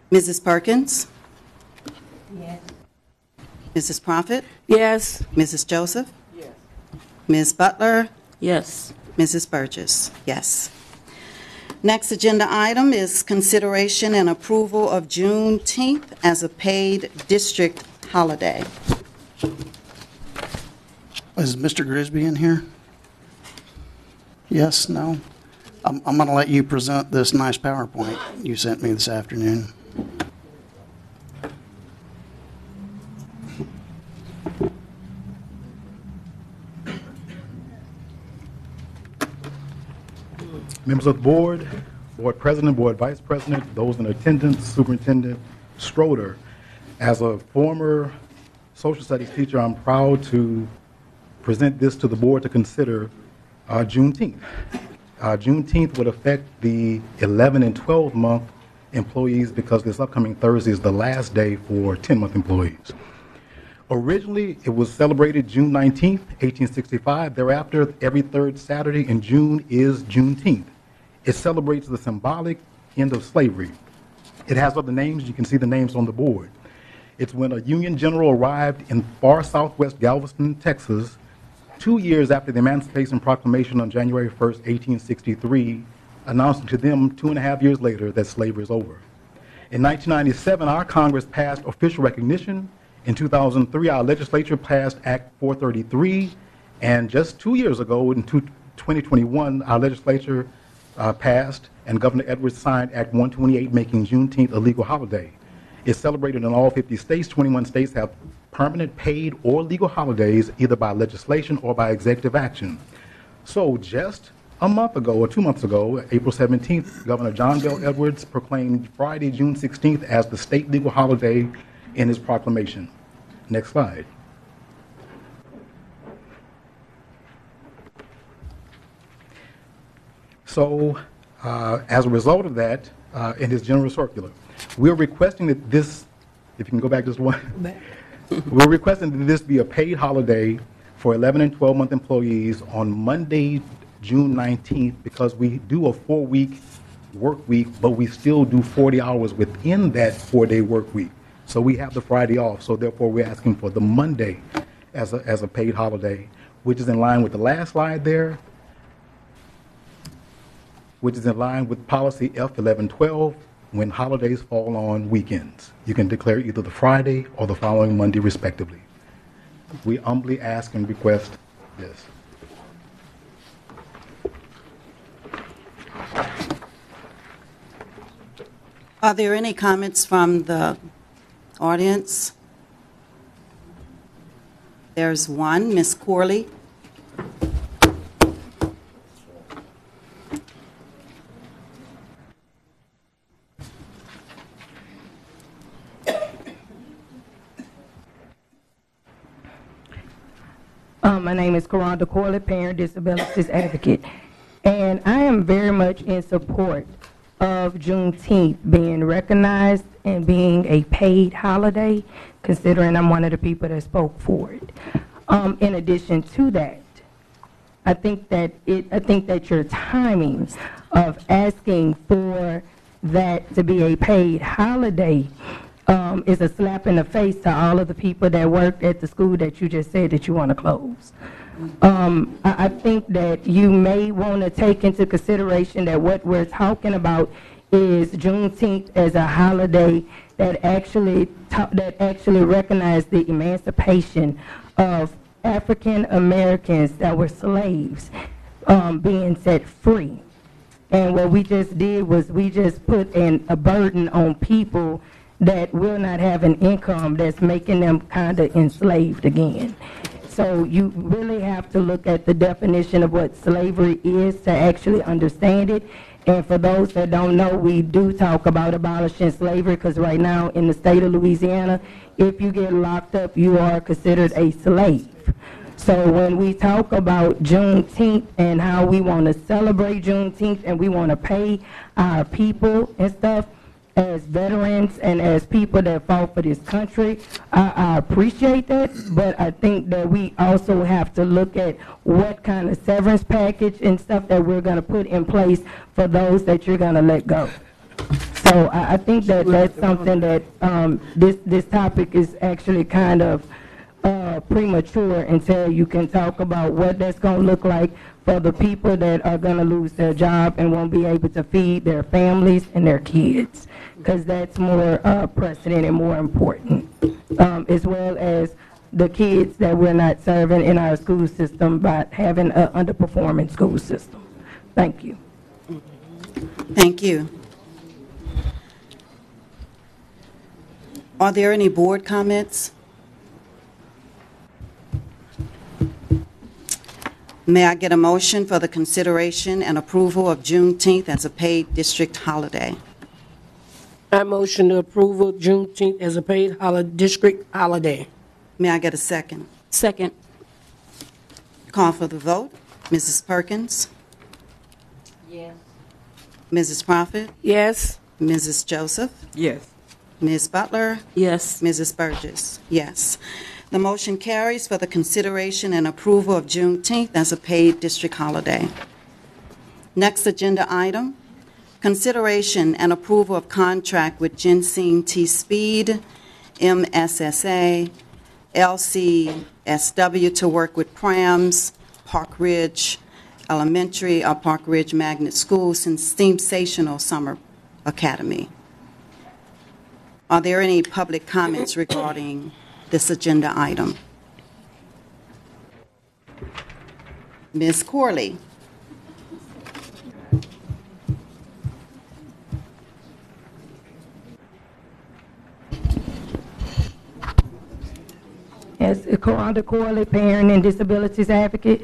Mrs. Perkins? Yes. Mrs. Prophet? Yes. Mrs. Joseph? Yes. Ms. Butler? Yes. Mrs. Burgess? Yes. Next agenda item is consideration and approval of Juneteenth as a paid district holiday. Is Mr. Grisby in here? Yes, no? I'm going to let you present this nice PowerPoint you sent me this afternoon. Members of the board, board president, board vice president, those in attendance, Superintendent Stroder. As a former social studies teacher, I'm proud to present this to the board to consider Juneteenth. Juneteenth would affect the 11 and 12 month employees because this upcoming Thursday is the last day for 10-month employees. Originally, it was celebrated June 19th, 1865. Thereafter, every third Saturday in June is Juneteenth. It celebrates the symbolic end of slavery. It has other names. You can see the names on the board. It's when a Union general arrived in far southwest Galveston, Texas, 2 years after the Emancipation Proclamation on January 1st, 1863, announcing to them 2.5 years later that slavery is over. In 1997, our Congress passed official recognition. In 2003, our legislature passed Act 433, and just 2 years ago, in 2021, our legislature passed and Governor Edwards signed Act 128, making Juneteenth a legal holiday. It's celebrated in all 50 states. 21 states have permanent paid or legal holidays, either by legislation or by executive action. So just a month ago, or 2 months ago, April 17th, Governor John Bel Edwards proclaimed Friday, June 16th as the state legal holiday in his proclamation. Next slide. So, as a result of that, in his general circular, we're requesting that this, if you can go back just one, we're requesting that this be a paid holiday for 11 and 12-month employees on Monday, June 19th, because we do a 4-week work week, but we still do 40 hours within that 4-day work week. So we have the Friday off, so therefore we're asking for the Monday as a paid holiday, which is in line with the last slide there, which is in line with policy F1112, when holidays fall on weekends. You can declare either the Friday or the following Monday, respectively. We humbly ask and request this. Are there any comments from the audience? There's one, Ms. Corley. My name is Karonda Corley, parent disabilities advocate, and I am very much in support of Juneteenth being recognized and being a paid holiday, considering I'm one of the people that spoke for it. In addition to that, I think that your timing of asking for that to be a paid holiday is a slap in the face to all of the people that worked at the school that you just said that you want to close. I think that you may want to take into consideration that what we're talking about is Juneteenth as a holiday that actually recognized the emancipation of African Americans that were slaves being set free. And what we just did was we just put a burden on people that will not have an income that's making them kind of enslaved again. So you really have to look at the definition of what slavery is to actually understand it. And for those that don't know, we do talk about abolishing slavery because right now in the state of Louisiana, if you get locked up, you are considered a slave. So when we talk about Juneteenth and how we want to celebrate Juneteenth and we want to pay our people and stuff, as veterans and as people that fought for this country, I appreciate that, but I think that we also have to look at what kind of severance package and stuff that we're going to put in place for those that you're going to let go. So I think that that's something that this topic is actually kind of premature until you can talk about what that's going to look like for the people that are going to lose their job and won't be able to feed their families and their kids, because that's more precedent and more important, as well as the kids that we're not serving in our school system by having an underperforming school system. Thank you. Thank you. Are there any board comments? May I get a motion for the consideration and approval of Juneteenth as a paid district holiday? I motion to approval Juneteenth as a paid district holiday. May I get a second? Second. Call for the vote. Mrs. Perkins? Yes. Mrs. Prophet? Yes. Mrs. Joseph? Yes. Ms. Butler? Yes. Mrs. Burgess? Yes. The motion carries for the consideration and approval of Juneteenth as a paid district holiday. Next agenda item, consideration and approval of contract with Ginseng T. Speed, MSSA, LCSW to work with PRAMS, Park Ridge Elementary, or Park Ridge Magnet Schools, and Steamsational Summer Academy. Are there any public comments regarding this agenda item? Ms. Corley. Yes, Coranda Corley, parent and disabilities advocate.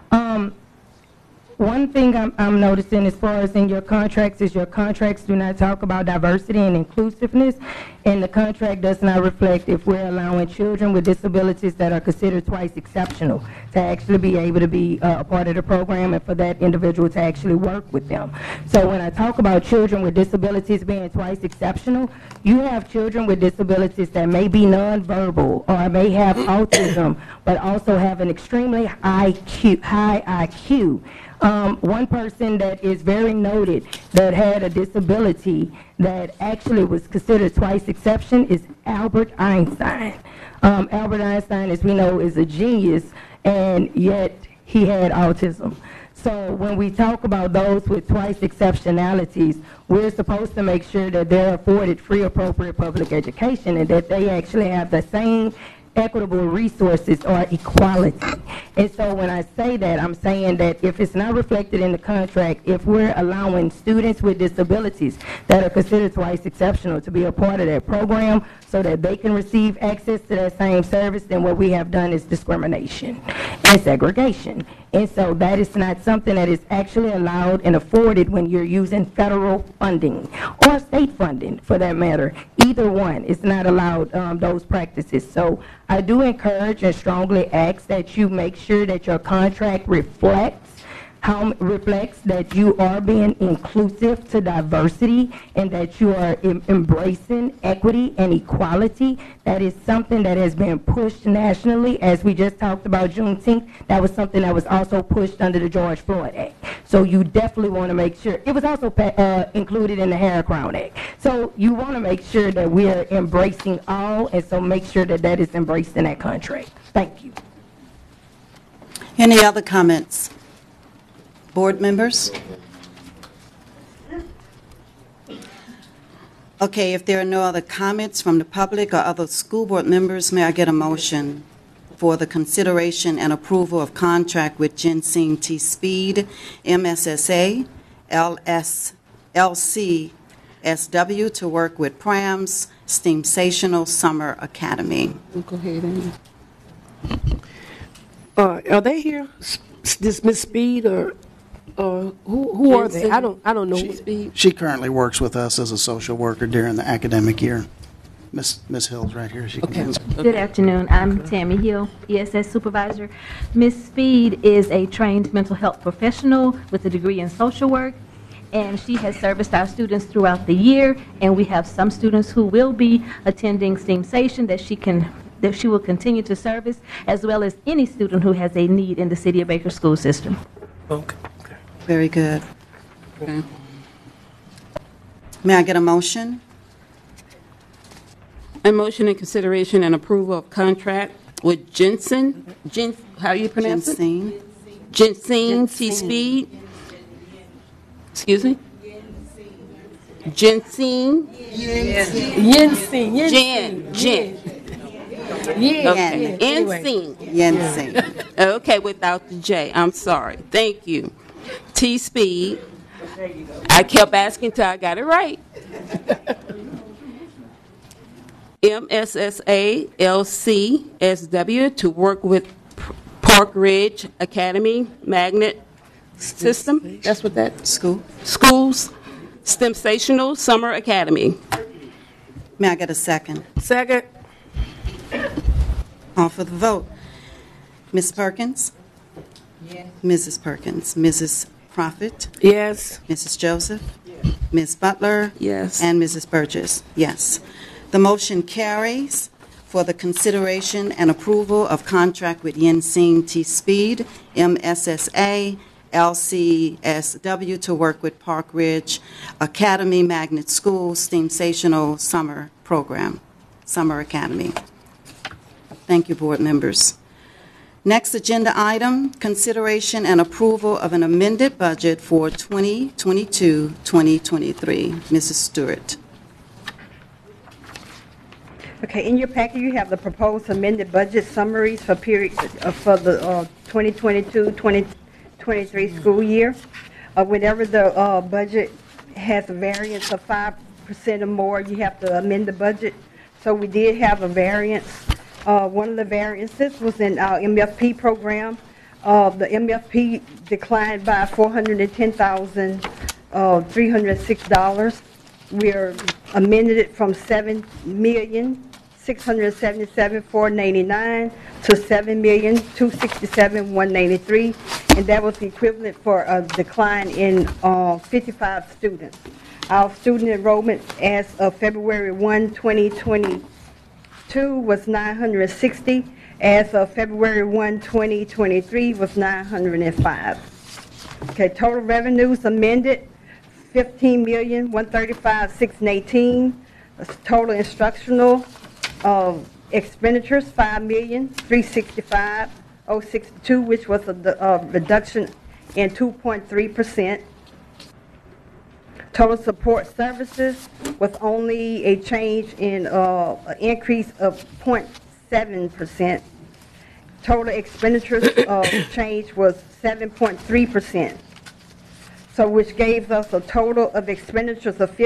One thing I'm noticing as far as in your contracts is your contracts do not talk about diversity and inclusiveness, and the contract does not reflect if we're allowing children with disabilities that are considered twice exceptional to actually be able to be a part of the program and for that individual to actually work with them. So when I talk about children with disabilities being twice exceptional, you have children with disabilities that may be nonverbal or may have autism, but also have an extremely high IQ. One person that is very noted that had a disability that actually was considered twice exception is Albert Einstein. Albert Einstein, as we know, is a genius, and yet he had autism. So when we talk about those with twice exceptionalities, we're supposed to make sure that they're afforded free, appropriate public education and that they actually have the same equitable resources or equality. And so when I say that, I'm saying that if it's not reflected in the contract, if we're allowing students with disabilities that are considered twice exceptional to be a part of that program so that they can receive access to that same service, then what we have done is discrimination and segregation. And so that is not something that is actually allowed and afforded when you're using federal funding or state funding for that matter. Either one is not allowed, those practices. So I do encourage and strongly ask that you make sure that your contract reflects that you are being inclusive to diversity and that you are embracing equity and equality. That is something that has been pushed nationally. As we just talked about Juneteenth, that was something that was also pushed under the George Floyd Act. So you definitely want to make sure. It was also included in the Hair Crown Act. So you want to make sure that we are embracing all, and so make sure that that is embraced in that contract. Thank you. Any other comments? Board members? Okay, if there are no other comments from the public or other school board members, may I get a motion for the consideration and approval of contract with Ginseng T. Speed, MSSA, LCSW to work with PRAMS, Steamsational Summer Academy. Go ahead. Are they here? This Miss Speed or who are they? I don't know. She currently works with us as a social worker during the academic year. Miss Hill's right here. She can answer. Good afternoon. I'm Tammy Hill, ESS supervisor. Ms. Speed is a trained mental health professional with a degree in social work, and she has serviced our students throughout the year, and we have some students who will be attending Steamsation that she will continue to service, as well as any student who has a need in the City of Baker school system. Okay. Very good. Okay. May I get a motion? A motion in consideration and approval of contract with Jensen, how you pronounce it? Jensen T. Speed. Excuse me? Jensen. Jensen. Jen. Okay. Jensen. Okay, without the J. I'm sorry. Thank you. T. Speed. I kept asking till I got it right. MSSA LCSW to work with Park Ridge Academy Magnet System. That's what that schools. Sensational Summer Academy. May I get a second? Second. Call for the vote. Ms. Perkins? Yes. Mrs. Perkins. Mrs. Prophet? Yes. Mrs. Joseph? Yes. Ms. Butler? Yes. And Mrs. Burgess? Yes. The motion carries for the consideration and approval of contract with Yinxing T. Speed, MSSA, LCSW to work with Park Ridge Academy Magnet School Sensational Summer Program, Summer Academy. Thank you, board members. Next agenda item, consideration and approval of an amended budget for 2022-2023. Mrs. Stewart. Okay, in your packet, you have the proposed amended budget summaries for for the 2022-2023 school year. Whenever the budget has a variance of 5% or more, you have to amend the budget. So we did have a variance. One of the variances was in our MFP program. The MFP declined by $410,306. We're amended it from $7,677,499 to $7,267,193, and that was the equivalent for a decline in 55 students. Our student enrollment as of February 1, 2022 was 960. As of February 1, 2023 was 905. Okay, total revenues amended $15,135,618. Total instructional expenditures $5,365,062, which was a reduction in 2.3%. Total support services was only a change in an increase of 0.7%. Total expenditures change was 7.3%. So which gave us a total of expenditures of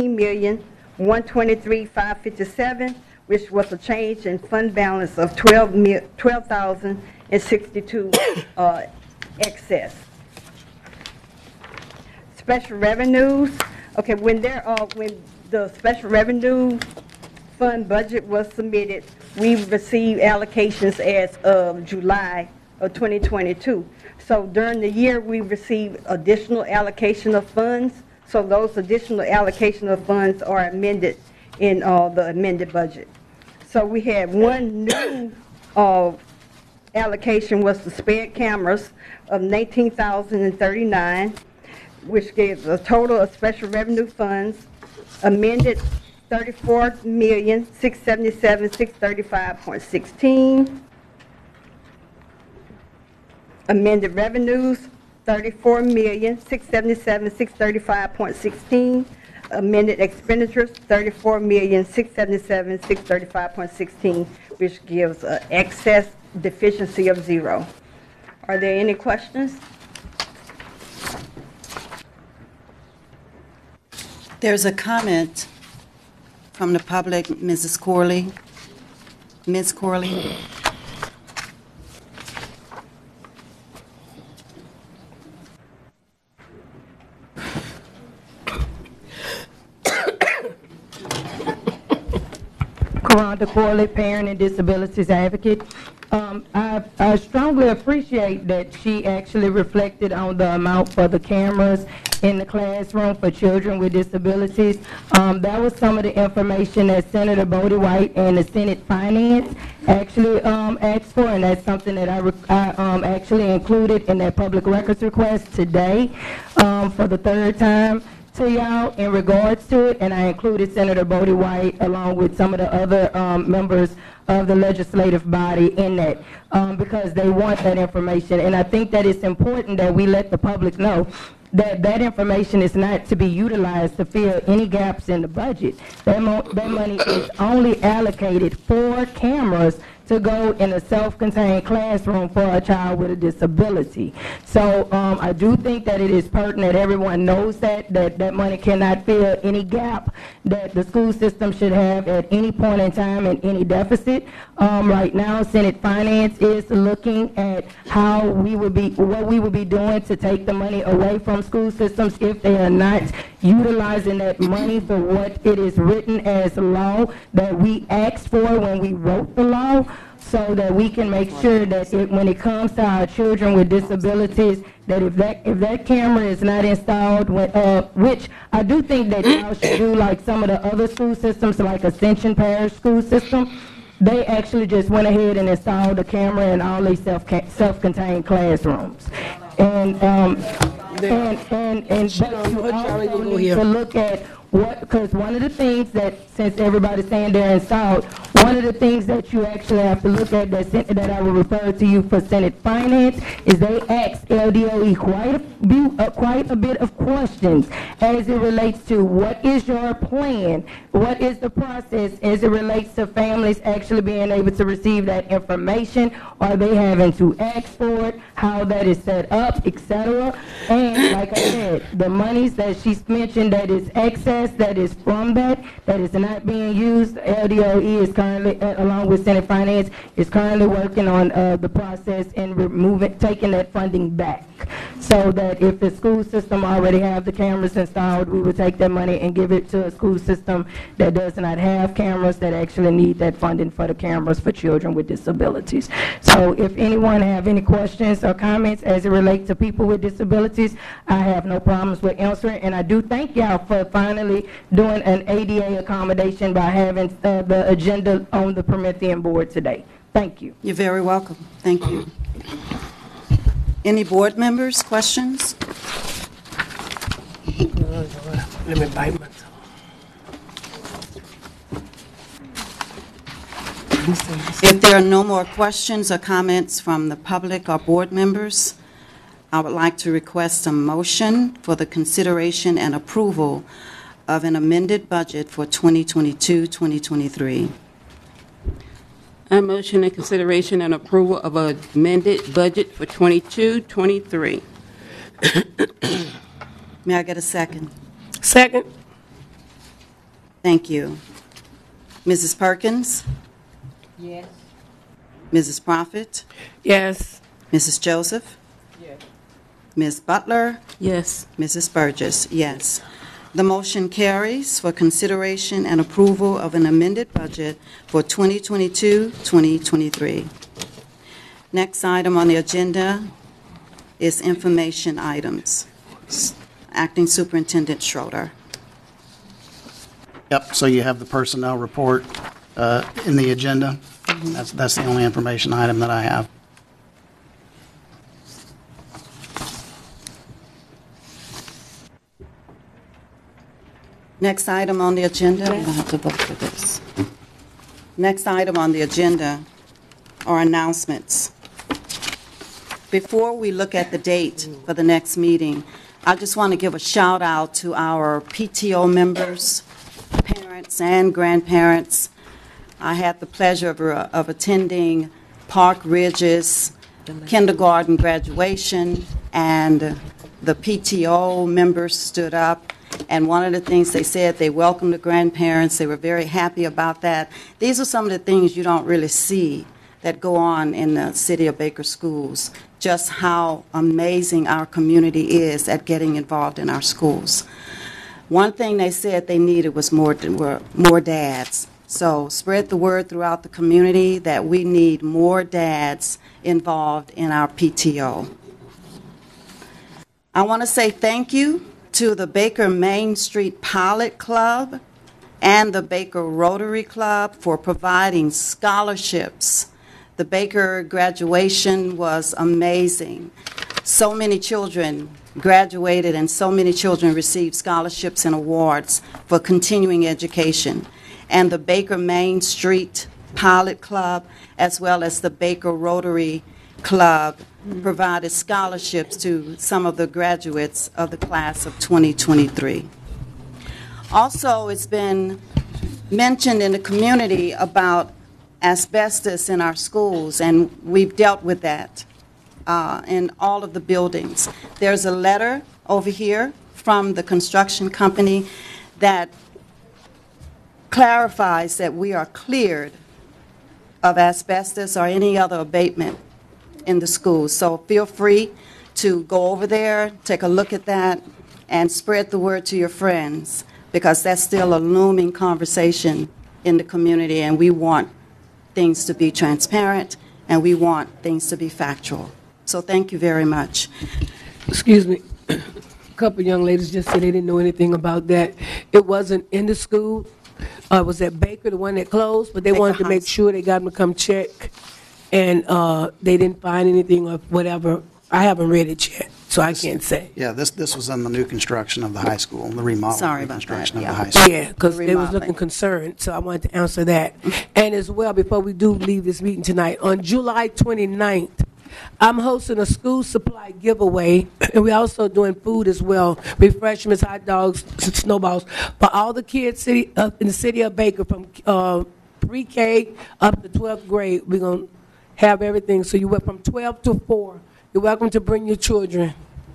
$15,123,557, which was a change in fund balance of $12,062 excess. Special revenues. Okay, when the special revenue fund budget was submitted, we received allocations as of July of 2022. So during the year, we received additional allocation of funds. So those additional allocation of funds are amended in the amended budget. So we had one new allocation was the spared cameras of $19,039, which gives a total of special revenue funds amended $34,677,635.16. Amended revenues, $34,677,635.16. Amended expenditures, $34,677,635.16, which gives an excess deficiency of 0. Are there any questions? There's a comment from the public, Mrs. Corley. Ms. Corley. Rhonda Corley, parent and disabilities advocate. I strongly appreciate that she actually reflected on the amount for the cameras in the classroom for children with disabilities. That was some of the information that Senator Bodie White and the Senate Finance actually asked for, and that's something that I actually included in that public records request today for the third time to y'all in regards to it, and I included Senator Bodie White along with some of the other members of the legislative body in that, because they want that information. And I think that it's important that we let the public know that that information is not to be utilized to fill any gaps in the budget. That money is only allocated for cameras to go in a self-contained classroom for a child with a disability. So I do think that it is pertinent everyone knows that money cannot fill any gap that the school system should have at any point in time in any deficit. Right now, Senate Finance is looking at how what we would be doing to take the money away from school systems if they are not utilizing that money for what it is written as law that we asked for when we wrote the law, so that we can make sure that when it comes to our children with disabilities, that if that camera is not installed, which I do think that y'all should do like some of the other school systems, like Ascension Parish School System, they actually just went ahead and installed a camera in all these self-contained classrooms. And but you also need to look at because one of the things that, since everybody's saying they're installed, one of the things that you actually have to look at that I will refer to you for Senate Finance is they ask LDOE quite a bit of questions as it relates to what is your plan, what is the process as it relates to families actually being able to receive that information, are they having to ask for it, how that is set up, etc. And like I said, the monies that she's mentioned that is excess, that is from that is not being used, LDOE is currently, along with Senate Finance, is currently working on the process and taking that funding back. So that if the school system already have the cameras installed, we would take that money and give it to a school system that does not have cameras, that actually need that funding for the cameras for children with disabilities. So if anyone have any questions or comments as it relates to people with disabilities, I have no problems with answering. And I do thank y'all for finally doing an ADA accommodation by having the agenda on the Promethean board today. Thank you. You're very welcome. Thank you. Any board members, questions? Let me bite myself. If there are no more questions or comments from the public or board members, I would like to request a motion for the consideration and approval of an amended budget for 2022-2023. I motion in consideration and approval of an amended budget for 22-23. May I get a second? Second. Thank you. Mrs. Perkins? Yes. Mrs. Prophet? Yes. Mrs. Joseph? Yes. Ms. Butler? Yes. Mrs. Burgess? Yes. The motion carries for consideration and approval of an amended budget for 2022-2023. Next item on the agenda is information items. Acting Superintendent Schroeder. Yep, so you have the personnel report in the agenda. That's the only information item that I have. Next item on the agenda, I have to vote for this. Next item on the agenda are announcements. Before we look at the date for the next meeting, I just want to give a shout out to our PTO members, parents and grandparents. I had the pleasure of attending Park Ridge's kindergarten graduation, and the PTO members stood up. And one of the things they said, they welcomed the grandparents. They were very happy about that. These are some of the things you don't really see that go on in the City of Baker schools, just how amazing our community is at getting involved in our schools. One thing they said they needed was more dads. So spread the word throughout the community that we need more dads involved in our PTO. I want to say thank you to the Baker Main Street Pilot Club and the Baker Rotary Club for providing scholarships. The Baker graduation was amazing. So many children graduated and so many children received scholarships and awards for continuing education. And the Baker Main Street Pilot Club, as well as the Baker Rotary Club, provided scholarships to some of the graduates of the class of 2023. Also, it's been mentioned in the community about asbestos in our schools, and we've dealt with that in all of the buildings. There's a letter over here from the construction company that clarifies that we are cleared of asbestos or any other abatement in the schools. So feel free to go over there, take a look at that, and spread the word to your friends, because that's still a looming conversation in the community, and we want things to be transparent, and we want things to be factual. So thank you very much. Excuse me. A couple young ladies just said they didn't know anything about that. It wasn't in the school. It was at Baker, the one that closed, but they wanted to make sure they got them to come check, and they didn't find anything or whatever. I haven't read it yet, so I can't say. Yeah, this was on the new construction of the high school, the remodel. Sorry about construction that, of the high school. Yeah, because they was looking concerned, so I wanted to answer that. And as well, before we do leave this meeting tonight, on July 29th, I'm hosting a school supply giveaway, and we're also doing food as well, refreshments, hot dogs, snowballs, for all the kids in the city of Baker from pre-K up to 12th grade. We're going to have everything, so you went from 12 to 4. You're welcome to bring your children.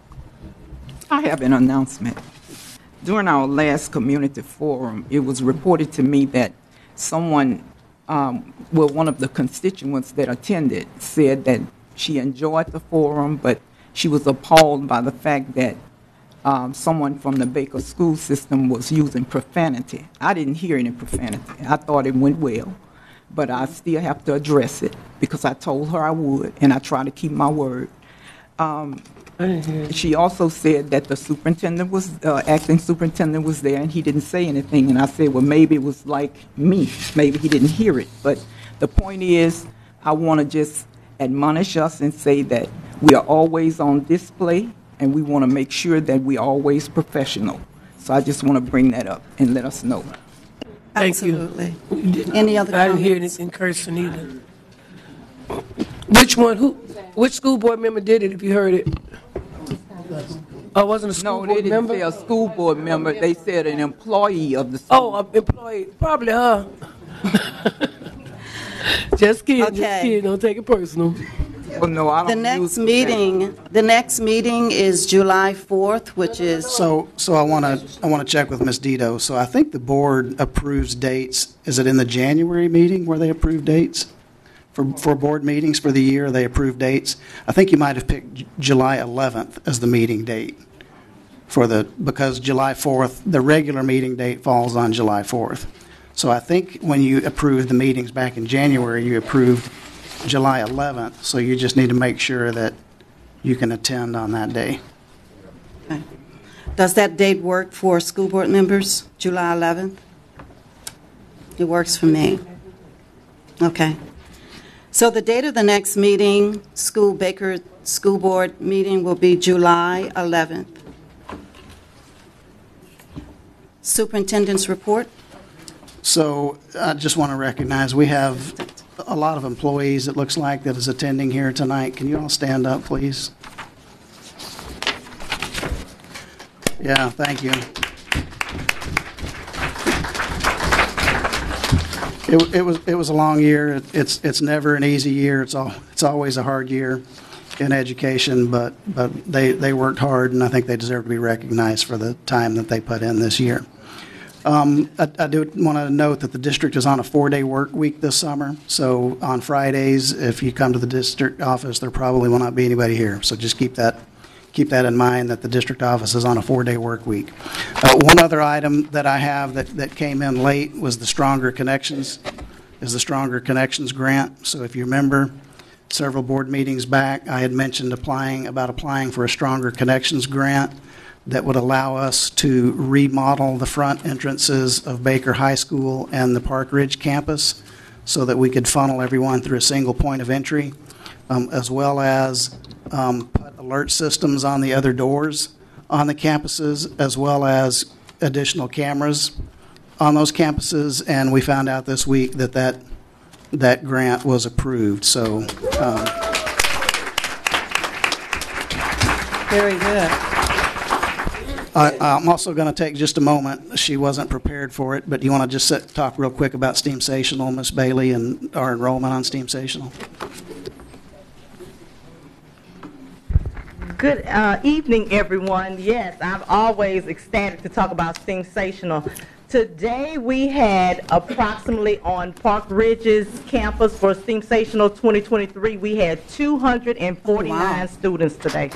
I have an announcement. During our last community forum, it was reported to me that someone, one of the constituents that attended, said that she enjoyed the forum, but she was appalled by the fact that someone from the Baker school system was using profanity. I didn't hear any profanity. I thought it went well, but I still have to address it because I told her I would, and I try to keep my word. She also said that the superintendent was, acting superintendent was there, and he didn't say anything. And I said, well, maybe it was like me. Maybe he didn't hear it. But the point is, I want to just admonish us and say that we are always on display, and we want to make sure that we're always professional. So I just want to bring that up and let us know. Thank Absolutely. you. Any other I didn't hear comments? anything cursing either. Which one? Which school board member did it, if you heard it? Oh, it wasn't a school No, board they didn't member? say a school board member. They said an employee of the school. Oh, an employee. Probably her. Just kidding, just Okay. kidding. Don't take it personal. Well, no, I don't The next meeting is July 4th, which is... So I want to check with Ms. Dito. So I think the board approves dates. Is it in the January meeting where they approve dates? For board meetings for the year, they approve dates. I think you might have picked July 11th as the meeting date because July 4th, the regular meeting date falls on July 4th. So I think when you approved the meetings back in January, you approved July 11th. So you just need to make sure that you can attend on that day. Okay. Does that date work for school board members, July 11th? It works for me. Okay. So the date of the next meeting, Baker School Board meeting, will be July 11th. Superintendent's report. So I just want to recognize we have a lot of employees, it looks like, that is attending here tonight. Can you all stand up, please? Yeah, thank you. It was a long year. It's never an easy year. It's always a hard year in education, but they worked hard, and I think they deserve to be recognized for the time that they put in this year. I do want to note that the district is on a 4-day work week this summer. So on Fridays, if you come to the district office, there probably will not be anybody here. So just keep that in mind, that the district office is on a 4-day work week. One other item that I have that came in late was the Stronger Connections grant. So if you remember, several board meetings back, I had mentioned applying for a Stronger Connections grant that would allow us to remodel the front entrances of Baker High School and the Park Ridge campus so that we could funnel everyone through a single point of entry, as well as put alert systems on the other doors on the campuses, as well as additional cameras on those campuses, and we found out this week that grant was approved. So, Very good. I'm also going to take just a moment. She wasn't prepared for it, but you want to just talk real quick about STEAM Sational, Ms. Bailey, and our enrollment on STEAM Sational? Good evening, everyone. Yes, I'm always ecstatic to talk about Sensational. Today we had approximately on Park Ridge's campus for Sensational 2023, we had 249 students today.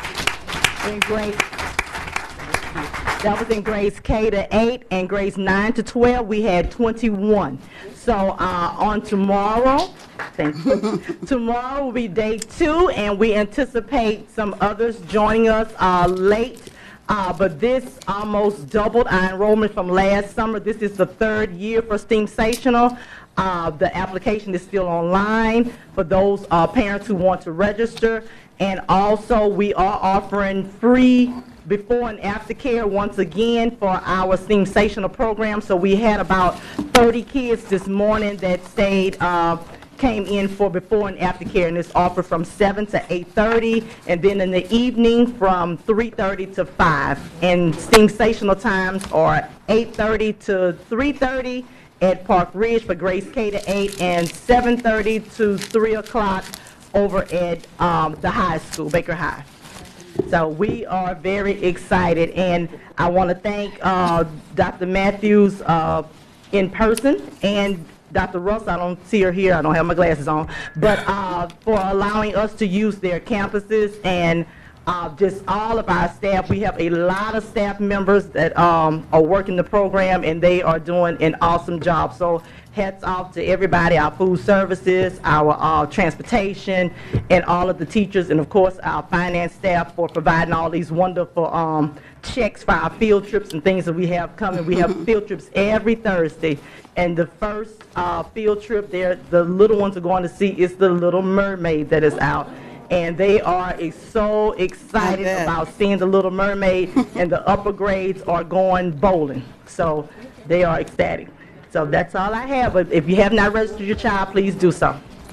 That was in grades K to 8, and grades 9 to 12, we had 21. So on tomorrow, tomorrow will be day 2, and we anticipate some others joining us late. But this almost doubled our enrollment from last summer. This is the 3rd year for STEAMsational. The application is still online for those parents who want to register. And also, we are offering free before and after care once again for our STEAMsational program. So we had about 30 kids this morning that came in for before and after care, and it's offered from 7 to 8:30, and then in the evening from 3:30 to 5. And STEAMsational times are 8:30 to 3:30 at Park Ridge for grades K to 8, and 7:30 to 3 o'clock over at the high school, Baker High. So we are very excited, and I want to thank Dr. Matthews in person, and Dr. Russ, I don't see her here, I don't have my glasses on, but for allowing us to use their campuses, and just all of our staff. We have a lot of staff members that are working the program, and they are doing an awesome job. So hats off to everybody, our food services, our transportation, and all of the teachers, and of course our finance staff for providing all these wonderful checks for our field trips and things that we have coming. We have field trips every Thursday, and the first field trip there, the little ones are going to see is the Little Mermaid that is out. And they are so excited about seeing the Little Mermaid, and the upper grades are going bowling. So they are ecstatic. So that's all I have. But if you have not registered your child, please do so.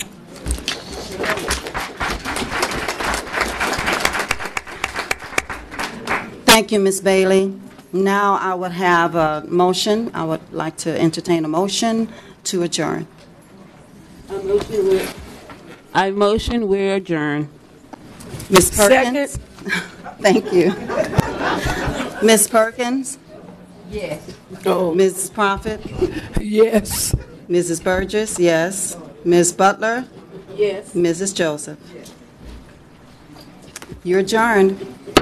Thank you, Ms. Bailey. Now I would have a motion. I would like to entertain a motion to adjourn. I motion we adjourn. Ms. Perkins? Thank you. Ms. Perkins? Yes. Ms. Prophet? Yes. Mrs. Burgess? Yes. Ms. Butler? Yes. Mrs. Joseph? You're adjourned.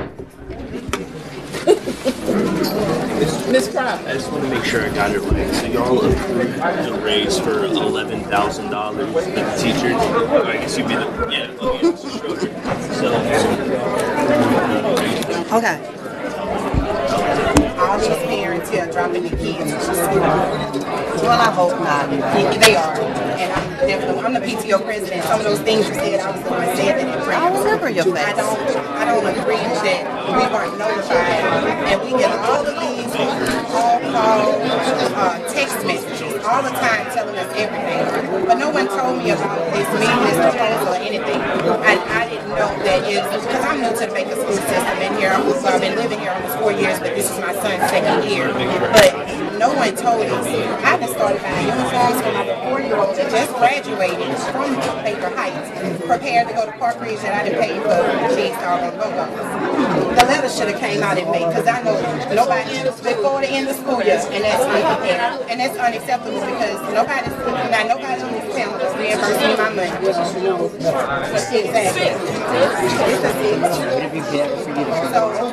Ms. Prophet. I just want to make sure I got it right. So y'all approved the raise for $11,000 for the teachers. I guess you'd be the Mr. Schroeder. Okay. All these parents here dropping their kids to school. Well, I hope not. They are. And I'm the PTO president. Some of those things you said, I was the one that said that in prayer. I remember your face. I don't agree that we weren't notified. And we get all of these text messages all the time telling us everything. But no one told me about this meeting, this proposal, or anything. I didn't know that because I'm new to the Baker school system in here. I've been living here almost 4 years, but this is my son's 2nd year. But no one told us. I just started buying uniforms for my 4-year-old that just graduated from Baker Heights, prepared to go to Park Ridge, that I didn't pay for these doggone go-go's. The letter should have came out in May, because I know nobody before the end of school year, and that's unfair, and that's unacceptable, because nobody's telling us reimburse me my money. Exactly. So